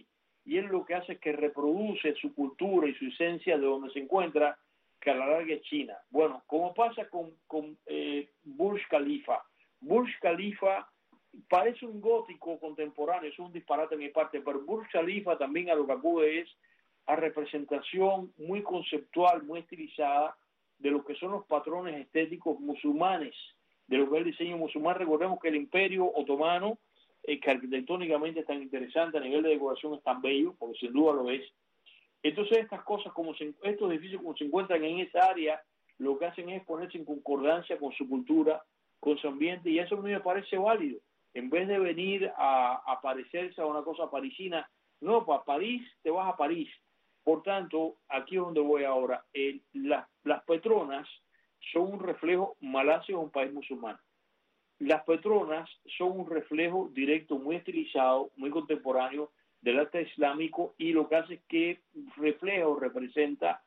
y él lo que hace es que reproduce su cultura y su esencia de donde se encuentra, que a la larga es China. Bueno, como pasa con, con eh, Burj Khalifa. Burj Khalifa parece un gótico contemporáneo, es un disparate de mi parte, pero Burj Khalifa también a lo que acude es a representación muy conceptual, muy estilizada de lo que son los patrones estéticos musulmanes, de lo que es el diseño musulmán. Recordemos que el Imperio Otomano, eh, que arquitectónicamente es tan interesante, a nivel de decoración es tan bello, porque sin duda lo es. Entonces estas cosas, como se, estos edificios como se encuentran en esa área, lo que hacen es ponerse en concordancia con su cultura, con su ambiente, y eso a mí me parece válido. En vez de venir a, a parecerse a una cosa parisina, no, para París te vas a París. Por tanto, aquí es donde voy ahora. Eh, la, las Petronas son un reflejo, Malasia es un país musulmán. Las Petronas son un reflejo directo, muy estilizado, muy contemporáneo del arte islámico, y lo que hace es que refleja o representa,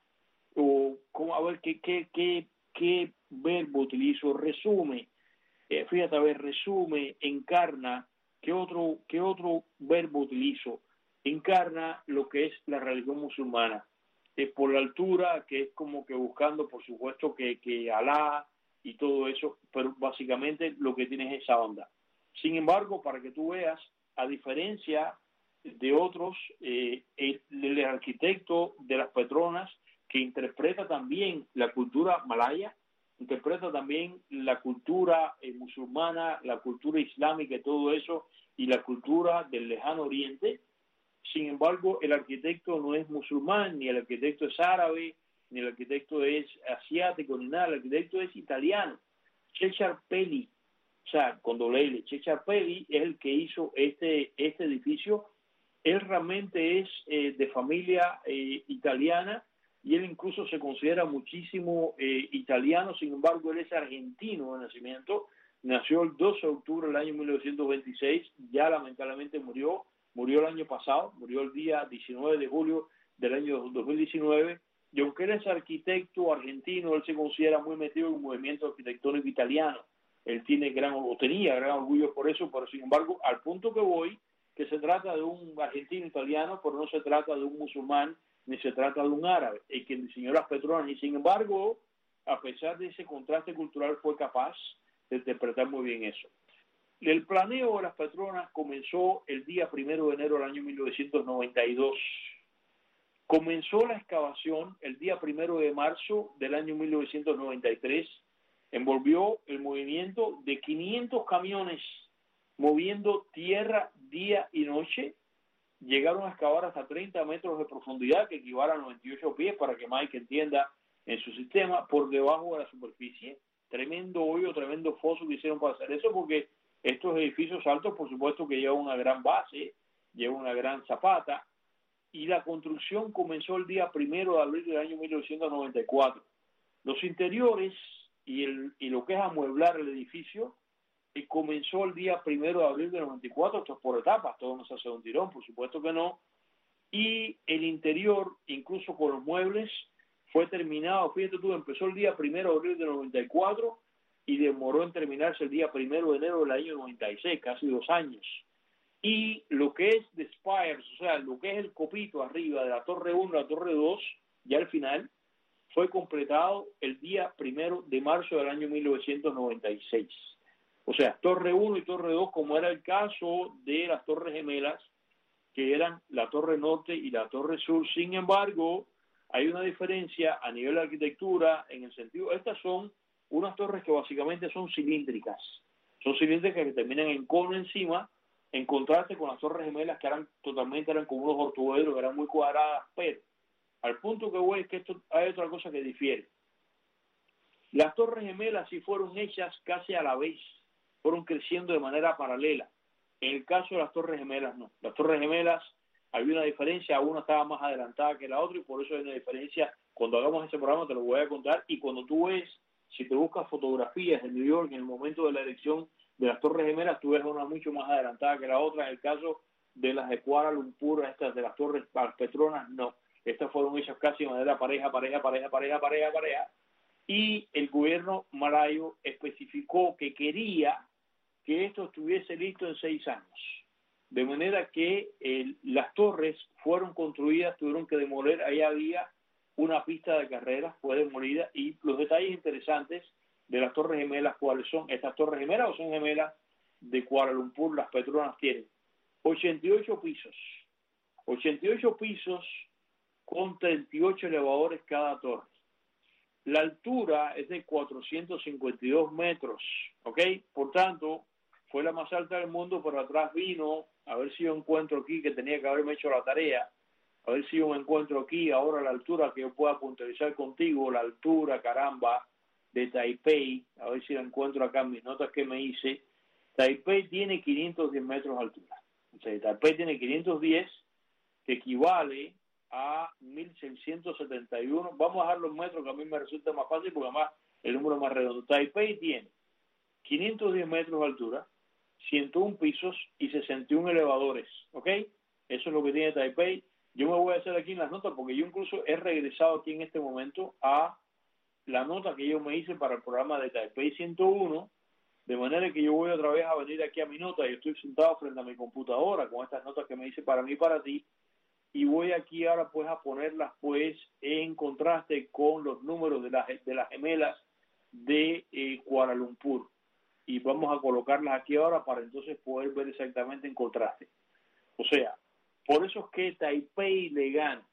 o como, a ver, qué, qué, qué, qué verbo utilizo, resume, eh, fíjate, a ver, resume, encarna, ¿qué otro, qué otro verbo utilizo? Encarna lo que es la religión musulmana, eh, por la altura, que es como que buscando, por supuesto, que, que Alá y todo eso, pero básicamente lo que tiene es esa onda. Sin embargo, para que tú veas, a diferencia de otros, eh, el, el arquitecto de las Petronas, que interpreta también la cultura malaya, interpreta también la cultura eh, musulmana, la cultura islámica y todo eso, y la cultura del lejano oriente. Sin embargo, el arquitecto no es musulmán, ni el arquitecto es árabe, ni el arquitecto es asiático, ni nada. El arquitecto es italiano. Ceccarpelli, o sea, con doble L, Ceccarpelli es el que hizo este, este edificio. Él realmente es eh, de familia eh, italiana, y él incluso se considera muchísimo eh, italiano. Sin embargo, él es argentino de nacimiento. Nació el doce de octubre del año mil novecientos veintiséis, ya lamentablemente murió. Murió el año pasado, murió el día diecinueve de julio del año dos mil diecinueve, y aunque él es arquitecto argentino, él se considera muy metido en un movimiento arquitectónico italiano. Él tiene gran, o tenía gran orgullo por eso, pero sin embargo, al punto que voy, que se trata de un argentino italiano, pero no se trata de un musulmán, ni se trata de un árabe, el que diseñó las Petronas, y sin embargo, a pesar de ese contraste cultural, fue capaz de interpretar muy bien eso. El planeo de las Petronas comenzó el día primero de enero del año mil novecientos noventa y dos. Comenzó la excavación el día primero de marzo del año mil novecientos noventa y tres. Envolvió el movimiento de quinientos camiones moviendo tierra día y noche. Llegaron a excavar hasta treinta metros de profundidad, que equivale a noventa y ocho pies, para que Mike entienda en su sistema, por debajo de la superficie. Tremendo hoyo, tremendo foso que hicieron para hacer eso, porque estos edificios altos, por supuesto, que llevan una gran base, llevan una gran zapata, y la construcción comenzó el día primero de abril del año mil novecientos noventa y cuatro. Los interiores y, el, y lo que es amueblar el edificio eh, comenzó el día primero de abril del noventa y cuatro, esto es por etapas, todo no se hace de un tirón, por supuesto que no, y el interior, incluso con los muebles, fue terminado, fíjate tú, empezó el día primero de abril del noventa y cuatro, y demoró en terminarse el día primero de enero del año noventa y seis, casi dos años. Y lo que es The Spires, o sea, lo que es el copito arriba de la Torre uno y la Torre dos, ya al final, fue completado el día primero de marzo del año mil novecientos noventa y seis. O sea, Torre uno y Torre dos, como era el caso de las Torres Gemelas, que eran la Torre Norte y la Torre Sur. Sin embargo, hay una diferencia a nivel de arquitectura, en el sentido, estas son unas torres que básicamente son cilíndricas, son cilíndricas que terminan en cono encima, en contraste con las Torres Gemelas, que eran totalmente, eran como unos ortoedros, que eran muy cuadradas, pero al punto que voy es que esto hay otra cosa que difiere. Las Torres Gemelas sí fueron hechas casi a la vez, fueron creciendo de manera paralela. En el caso de las Torres Gemelas, no. Las Torres Gemelas, había una diferencia, una estaba más adelantada que la otra, y por eso hay una diferencia. Cuando hagamos ese programa te lo voy a contar, y cuando tú ves, si te buscas fotografías de New York en el momento de la erección de las Torres Gemelas, tú ves una mucho más adelantada que la otra. En el caso de las de Kuala Lumpur, estas de las Torres Petronas, no. Estas fueron hechas casi de manera pareja, pareja, pareja, pareja, pareja, pareja. Y el gobierno malayo especificó que quería que esto estuviese listo en seis años. de manera que eh, las torres fueron construidas, tuvieron que demoler, ahí había una pista de carreras, fue demolida, y los detalles interesantes de las Torres Gemelas, ¿cuáles son? ¿Estas Torres Gemelas o son gemelas de Kuala Lumpur? Las Petronas tienen ochenta y ocho pisos, ochenta y ocho pisos con treinta y ocho elevadores cada torre. La altura es de cuatrocientos cincuenta y dos metros, ¿ok? Por tanto, fue la más alta del mundo, pero atrás vino, a ver si yo encuentro aquí, que tenía que haberme hecho la tarea, a ver si yo me encuentro aquí, ahora la altura que yo pueda puntualizar contigo, la altura, caramba, de Taipei, a ver si la encuentro acá en mis notas que me hice. Taipei tiene quinientos diez metros de altura. O sea, Taipei tiene quinientos diez, que equivale a mil seiscientos setenta y uno. Vamos a dejar los metros, que a mí me resulta más fácil, porque además el número es más redondo. Taipei tiene quinientos diez metros de altura, ciento uno pisos y sesenta y uno elevadores, ¿ok? Eso es lo que tiene Taipei. Yo me voy a hacer aquí en las notas, porque yo incluso he regresado aquí en este momento a la nota que yo me hice para el programa de Taipei ciento uno, de manera que yo voy otra vez a venir aquí a mi nota, y estoy sentado frente a mi computadora con estas notas que me hice para mí y para ti, y voy aquí ahora pues a ponerlas pues en contraste con los números de las, de las gemelas de eh, Kuala Lumpur, y vamos a colocarlas aquí ahora para entonces poder ver exactamente en contraste. O sea, por eso es que Taipei le gana.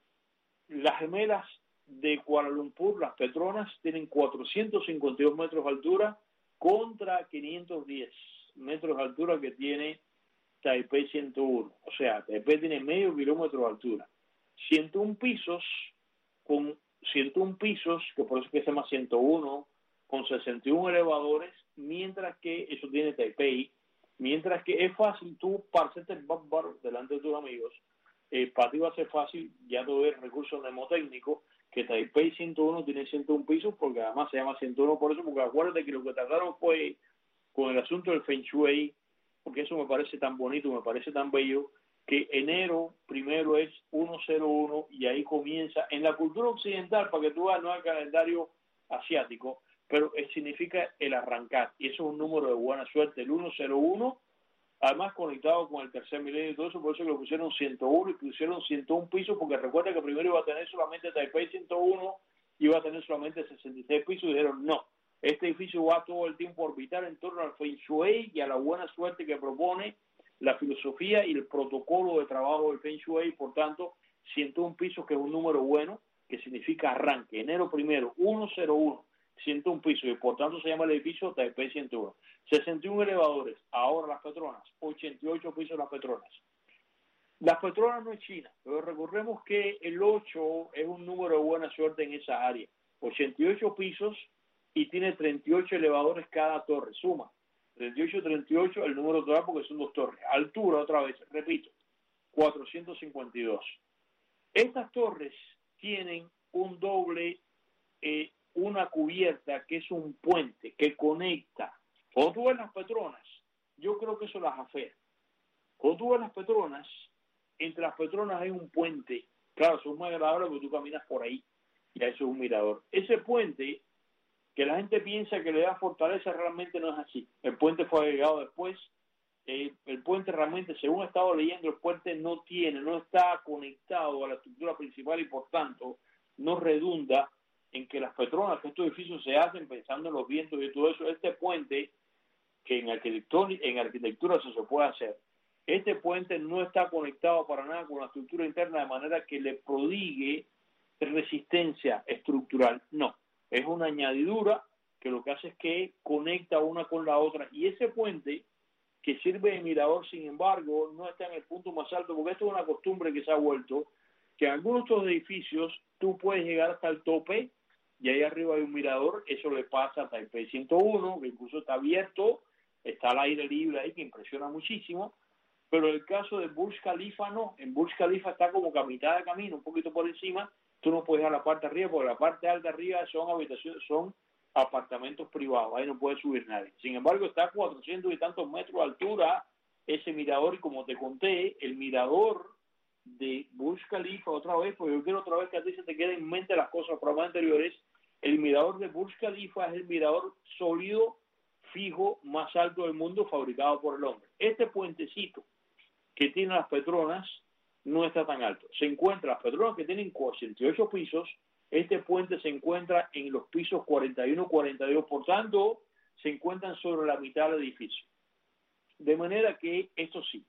Las gemelas de Kuala Lumpur, las Petronas, tienen cuatrocientos cincuenta y dos metros de altura contra quinientos diez metros de altura que tiene Taipei ciento uno. O sea, Taipei tiene medio kilómetro de altura. ciento uno pisos, con ciento uno pisos, que por eso es que se llama ciento uno, con sesenta y uno elevadores, mientras que eso tiene Taipei, mientras que es fácil tú parecerte el bárbaro delante de tus amigos. Eh, para ti va a ser fácil, ya todo el recurso mnemotécnico, que Taipei ciento uno tiene ciento uno pisos, porque además se llama ciento uno por eso, porque acuérdate que lo que trataron fue con el asunto del Feng Shui, porque eso me parece tan bonito, me parece tan bello, que enero primero es ciento uno y ahí comienza, en la cultura occidental, para que tú veas, no es el calendario asiático, pero es, significa el arrancar, y eso es un número de buena suerte, el ciento uno, además conectado con el tercer milenio y todo eso, por eso que lo pusieron ciento uno y pusieron ciento uno pisos, porque recuerda que primero iba a tener solamente Taipei ciento uno, iba a tener solamente sesenta y seis pisos, y dijeron no, este edificio va todo el tiempo a orbitar en torno al Feng Shui y a la buena suerte que propone la filosofía y el protocolo de trabajo del Feng Shui, por tanto, ciento uno pisos, que es un número bueno, que significa arranque, enero primero, ciento uno, ciento uno pisos, y por tanto se llama el edificio Taipei ciento uno. sesenta y uno elevadores, ahora las Petronas, ochenta y ocho pisos las Petronas. Las Petronas no es China, pero recordemos que el ocho es un número de buena suerte en esa área, ochenta y ocho pisos y tiene treinta y ocho elevadores cada torre, suma, treinta y ocho, treinta y ocho, el número total porque son dos torres. Altura, otra vez, repito, cuatrocientos cincuenta y dos. Estas torres tienen un doble, eh, una cubierta que es un puente que conecta. Cuando tú ves las Petronas, yo creo que eso las afea. Cuando tú ves las Petronas, entre las Petronas hay un puente. Claro, eso es muy agradable porque tú caminas por ahí y eso es un mirador. Ese puente, que la gente piensa que le da fortaleza, realmente no es así. El puente fue agregado después. Eh, el puente realmente, según he estado leyendo, el puente no tiene, no está conectado a la estructura principal y por tanto no redunda en que las Petronas, que estos edificios se hacen pensando en los vientos y todo eso. Este puente, que en arquitectura, en arquitectura eso se puede hacer, este puente no está conectado para nada con la estructura interna de manera que le prodigue resistencia estructural. No, es una añadidura que lo que hace es que conecta una con la otra, y ese puente que sirve de mirador, sin embargo, no está en el punto más alto, porque esto es una costumbre que se ha vuelto, que en algunos de estos edificios tú puedes llegar hasta el tope y ahí arriba hay un mirador. Eso le pasa a Taipei ciento uno, que incluso está abierto, está al aire libre ahí, que impresiona muchísimo, pero el caso de Burj Khalifa no. En Burj Khalifa está como que a mitad de camino, un poquito por encima, tú no puedes ir a la parte de arriba, porque la parte alta de arriba son habitaciones, son apartamentos privados, ahí no puede subir nadie. Sin embargo, está a cuatrocientos y tantos metros de altura ese mirador, y como te conté, el mirador de Burj Khalifa, otra vez, porque yo quiero otra vez que a ti se te queden en mente las cosas programas anteriores, el mirador de Burj Khalifa es el mirador sólido, fijo, más alto del mundo, fabricado por el hombre. Este puentecito que tienen las Petronas no está tan alto. Se encuentra, las Petronas que tienen cuarenta y ocho pisos, este puente se encuentra en los pisos cuarenta y uno, cuarenta y dos, por tanto, se encuentran sobre la mitad del edificio. De manera que, esto sí,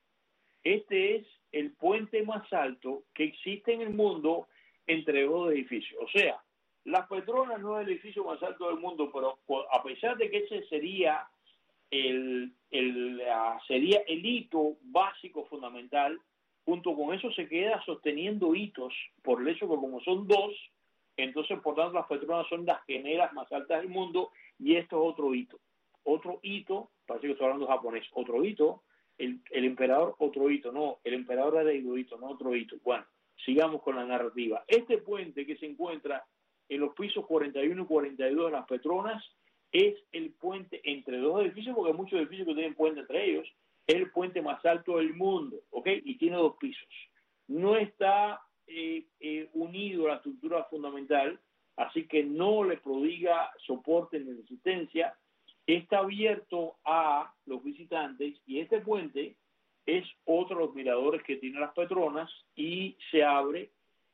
este es el puente más alto que existe en el mundo entre dos edificios. O sea, las Petronas no es el edificio más alto del mundo, pero a pesar de que ese sería el, el, uh, sería el hito básico fundamental, junto con eso se queda sosteniendo hitos por el hecho que como son dos, entonces por tanto las Petronas son las gemelas más altas del mundo y esto es otro hito. Otro hito, parece que estoy hablando japonés, otro hito, el, el emperador otro hito, no, el emperador era Hirohito, no otro hito. Bueno, sigamos con la narrativa. Este puente que se encuentra en los pisos cuarenta y uno y cuarenta y dos de las Petronas es el puente entre dos edificios, porque hay muchos edificios que tienen puente entre ellos, es el puente más alto del mundo, ¿ok? Y tiene dos pisos. No está eh, eh, unido a la estructura fundamental, así que no le prodiga soporte ni resistencia. Está abierto a los visitantes y este puente es otro de los miradores que tienen las Petronas y se abre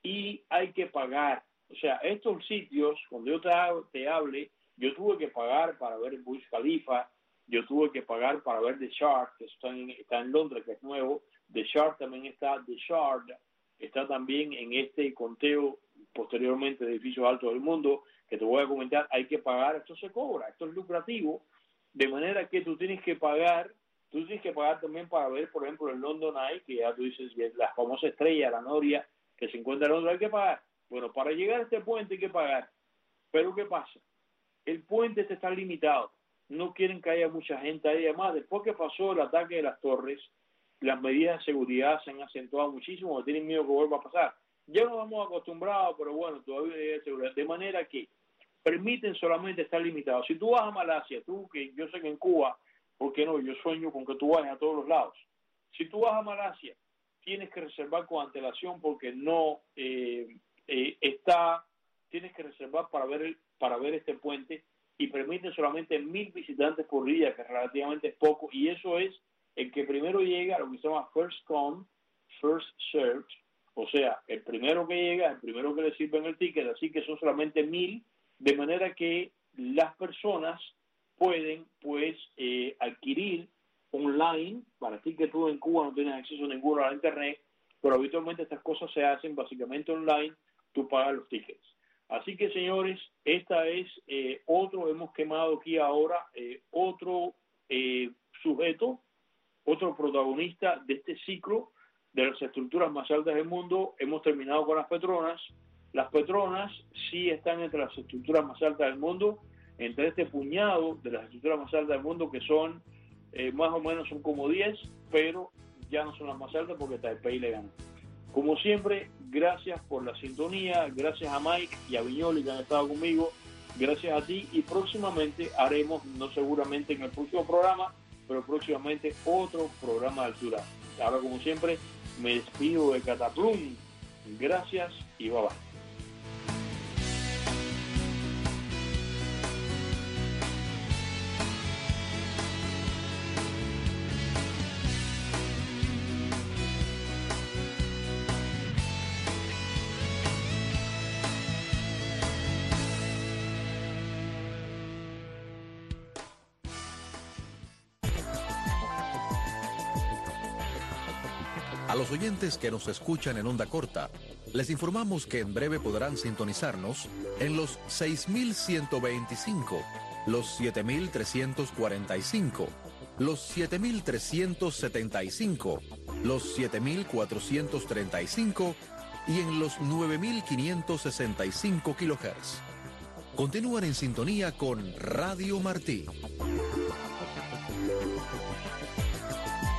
y hay que pagar. O sea, estos sitios, cuando yo te, te hable, yo tuve que pagar para ver el Burj Khalifa, yo tuve que pagar para ver The Shard, que está en, está en Londres, que es nuevo. The Shard también está, The Shard está también en este conteo posteriormente de edificios altos del mundo, que te voy a comentar. Hay que pagar, esto se cobra, esto es lucrativo, de manera que tú tienes que pagar, tú tienes que pagar también para ver, por ejemplo, el London Eye, que ya tú dices, la famosa estrella, la noria, que se encuentra en Londres, hay que pagar. Bueno, para llegar a este puente hay que pagar. Pero ¿qué pasa? El puente este está limitado. No quieren que haya mucha gente ahí. Además, después que pasó el ataque de las torres, las medidas de seguridad se han acentuado muchísimo, tienen miedo que vuelva a pasar. Ya nos hemos acostumbrado, pero bueno, todavía hay medidas de seguridad. De manera que permiten solamente estar limitados. Si tú vas a Malasia, tú, que yo sé que en Cuba, ¿por qué no? Yo sueño con que tú vayas a todos los lados. Si tú vas a Malasia, tienes que reservar con antelación porque no eh, eh, está, tienes que reservar para ver, el, para ver este puente y permiten solamente mil visitantes por día, que relativamente es poco, y eso es el que primero llega a lo que se llama first come, first served, o sea, el primero que llega, el primero que le sirven el ticket, así que son solamente mil, de manera que las personas pueden, pues, eh, adquirir online, para ti que tú en Cuba no tienes acceso ninguno a la internet, pero habitualmente estas cosas se hacen básicamente online, tú pagas los tickets. Así que, señores, esta es eh, otro, hemos quemado aquí ahora eh, otro eh, sujeto, otro protagonista de este ciclo de las estructuras más altas del mundo. Hemos terminado con las Petronas. Las Petronas sí están entre las estructuras más altas del mundo, entre este puñado de las estructuras más altas del mundo, que son eh, más o menos son como diez, pero ya no son las más altas porque Taipei le gana. Como siempre, gracias por la sintonía, gracias a Mike y a Viñoli que han estado conmigo, gracias a ti, y próximamente haremos, no seguramente en el próximo programa, pero próximamente otro programa de altura. Ahora, como siempre, me despido de Cataplum. Gracias y bye bye. A los oyentes que nos escuchan en onda corta, les informamos que en breve podrán sintonizarnos en los seis mil ciento veinticinco, los siete mil trescientos cuarenta y cinco, los siete mil trescientos setenta y cinco, los siete mil cuatrocientos treinta y cinco y en los nueve mil quinientos sesenta y cinco kilohertz. Continúan en sintonía con Radio Martí.